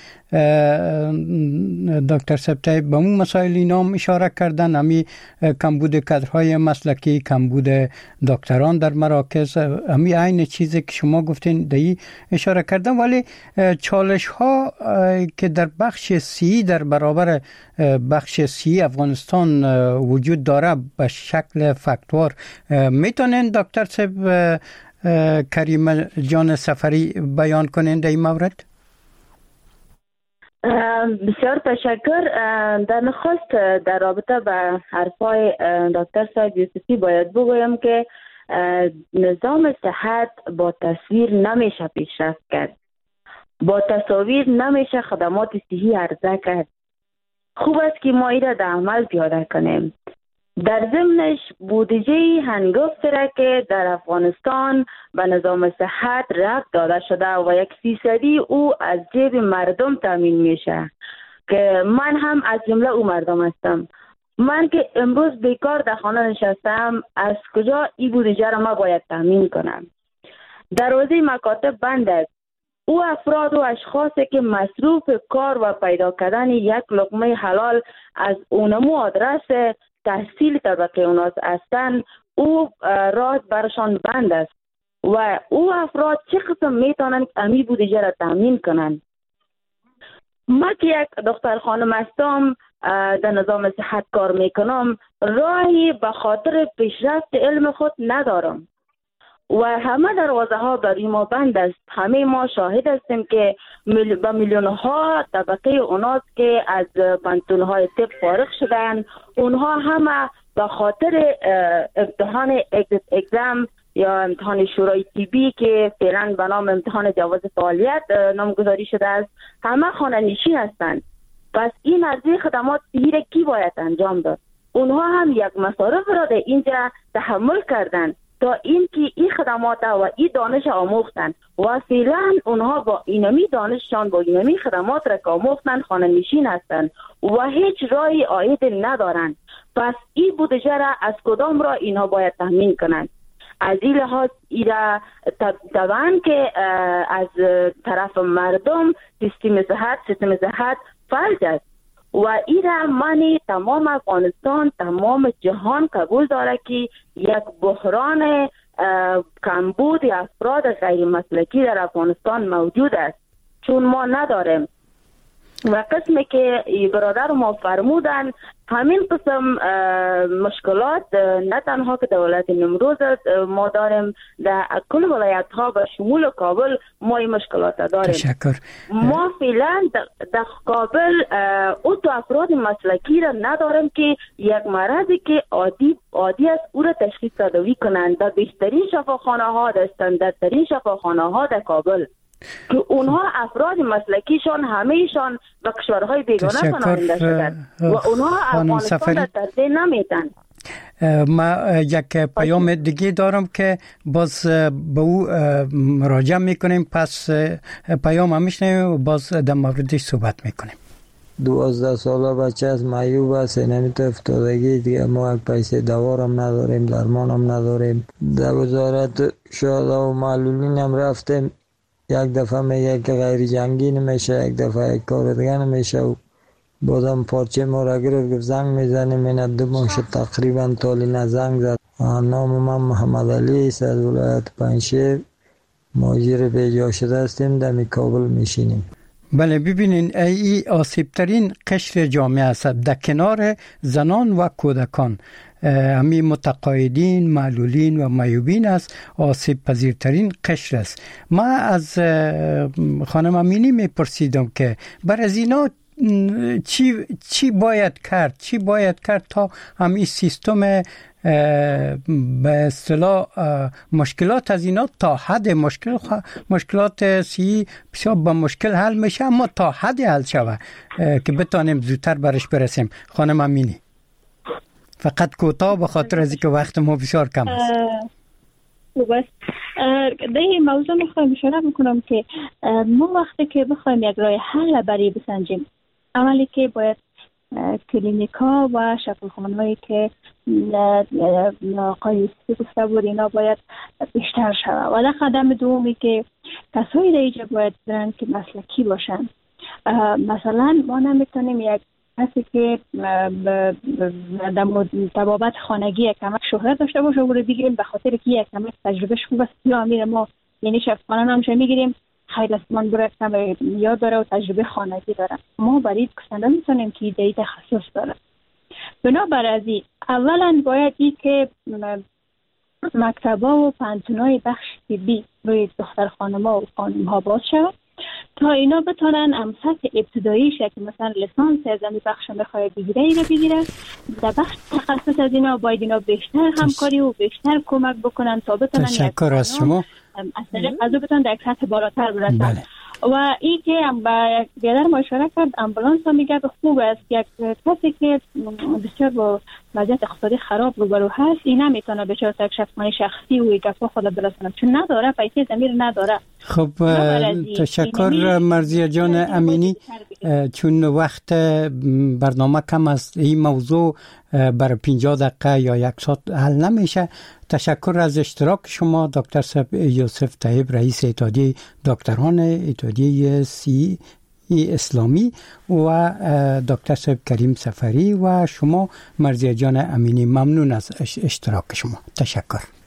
دکتر صاحب با اون مسائل اینا هم اشاره کردن، همی کمبود کادرهای مسلکی، کمبود دکتران در مراکز، همی عین چیزی که شما گفتین دی اشاره کردن. ولی چالش ها که در بخش سی در برابر بخش سی افغانستان وجود داره به شکل فاکتور، میتونین دکتر صاحب کریم جان سفری بیان کنند در این مورد؟ بسیار تشکر. در نخست در رابطه با حرفای دکتر صاحب یوسفی باید بگویم که نظام صحت با تصویر نمیشه پیشرفت کرد، با تصاویر نمیشه خدمات صحی عرضه کرد. خوب است که ما این را در عمل پیاده کنیم. در ضمنش بودجه هنگفت را که در افغانستان به نظام صحت ربط داده شده و یک فیصدی او از جیب مردم تامین میشه که من هم از جمله او مردم هستم. من که امروز بیکار در خانه نشستم، از کجا این بودجه را ما باید تامین کنم؟ دروازه مکاتب بند است. او افراد و اشخاصی که مصروف کار و پیدا کردن یک لقمه حلال از اونمو آدرس تحصیل طبقه اوناس هستند، او راه برشان بند است و او افراد چه قسم میتونن امی بودجه را تامین کنند؟ ما که یک دختر خانم هستم، در نظام صحت کار میکنم، راهی به خاطر پیشرفت علم خود ندارم و همه دروازه ها برای ما بند است. همه ما شاهد هستیم که مل... به میلیون ها طبقه اوناس که از پانتون های طب فارغ شدن، اونها همه به خاطر امتحان اگزم یا امتحان شورای طبی که فعلا به نام امتحان جواز فعالیت نامگذاری شده است، همه خانه نشین هستند. پس این عرضه خدمات صحی کی باید انجام داد؟ اونها هم یک مصارف را در اینجا تحمل کردند تا اینکه این خدمات و این دانش آموختن و فعلا اونها با اینمی دانششان با اینمی خدمات را که آموختن خانه نشین هستند و هیچ راهی عاید ندارند. پس این بودجه را از کدام را اینها باید تامین کنند؟ از این لحاظ ایرا طبعا که از طرف مردم سیستم صحت سیستم صحت فلج است و ایرا منی تمام افغانستان تمام جهان قبول داره که یک بحران کمبود افراد غیر مسلکی در افغانستان موجود است، چون ما نداریم. و قسمی که برادر ما فرمودن همین قسم مشکلات نه تنها که دولت نمروز ما داریم، در کل ولایت ها و شمول کابل ما این مشکلات داریم. تشکر. ما فعلا در کابل او تو افراد مسلکی را نداریم که یک مرضی که عادی عادی است او را تشخیص دادوی کنند در بهترین شفاخانه ها، در استانداردترین شفاخانه ها در کابل، که اونها افراد مسلکیشان همهشان به کشورهای بیگانه پناهنده شدند و اونها افغانستان را ترجیح نمیدن. ما یک پیام دیگه دارم که باز به او مراجعه میکنیم، پس پیام هم میشنیم و باز در موردش صحبت میکنیم. دوازده ساله بچه از معیوب است، نمیتونه افتادگی دیگه، ما یک پیسه دوارم نداریم، درمانم نداریم. در وزارت شهدا و معلولین هم رفتیم، یک دفعه میگه که غیر جنگی نمیشه، یک دفعه یک کار دیگه نمیشه و بازم پارچه ما را گرفت گفت زنگ میزنیم. این دو ماه شد تقریبا تالینا زنگ زد. نام من محمد علی است، از ولایت پنجشیر، مهاجر بیجا شده هستیم، در کابل میشینیم. بله، ببینین ای آسیب ترین قشر جامعه است، در کنار زنان و کودکان. همی متقاعدین، معلولین و معیوبین است، آسیب پذیرترین قشر است. ما از خانم امینی میپرسیدم که بر از اینا چی چی باید کرد چی باید کرد تا همین سیستم به اصطلاح مشکلات از اینا تا حد مشکل مشکلات سی بسیار با مشکل حل میشه، اما تا حد حل شوه که بتانیم زودتر برش برسیم. خانم امینی فقط کوتاه به خاطر از اینکه وقت ما بسیار کم است. بس در این موضوع میخوایم اشاره بکنم که ما وقتی که بخوایم یک راه حل برای بسنجیم، اولی که باید کلینیکا و شفاخانه‌هایی که آقای یوسفی گفته بود اینا باید بیشتر شود و در قدم دومی که کسایی در اینجا باید برن که مسلکی باشن. مثلا ما نمیتونیم یک کسی که در طبابت خانگی یک کمک شهرت داشته باشه و رو بگیریم به خاطر که یک کمک تجربهش خوب است یا امیر ما یعنی شفاخانه همشه میگیریم خیلی است من برای کم یاد داره و تجربه خانگی داره. ما برای کسنده میتونیم که ایده تخصص داره. بنابر از این اولا باید ای که مکتبا و پانتونای بخش طبی روی دختر خانم‌ها و خانم‌ها باز شود تا اینا بتونن هم سطح ابتداییش که مثلا لیسانس از این بخش میخواد بگیره اینا بگیره. در بخش تخصص از اینا باید اینا بیشتر همکاری و بیشتر کمک بکنن تا بتونن تشکر از شما از طریق از بتونن در یک سطح بالاتر برسن. بله. و این که با بیادر ما اشاره کرد امبولانس هم میگه خوب است. یک کسی که بسیار با وضعیت اقتصادی خراب روبرو هست این نمیتونه بچه تا یک شخصانی شخصی و گفت خود برسونه چون نداره پیسه ضمیر نداره. خب تشکر مرضیه جان امینی. چون وقت برنامه کم است این موضوع برای پنجاه دقیقه یا یک ساعت حل نمیشه. تشکر از اشتراک شما دکتر صاحب یوسف طیب رئیس اتحادیه دکتران اتحادیه سی ای اسلامی و دکتر صاحب کریم سفری و شما مرضیه جان امینی. ممنون از اشتراک شما. تشکر.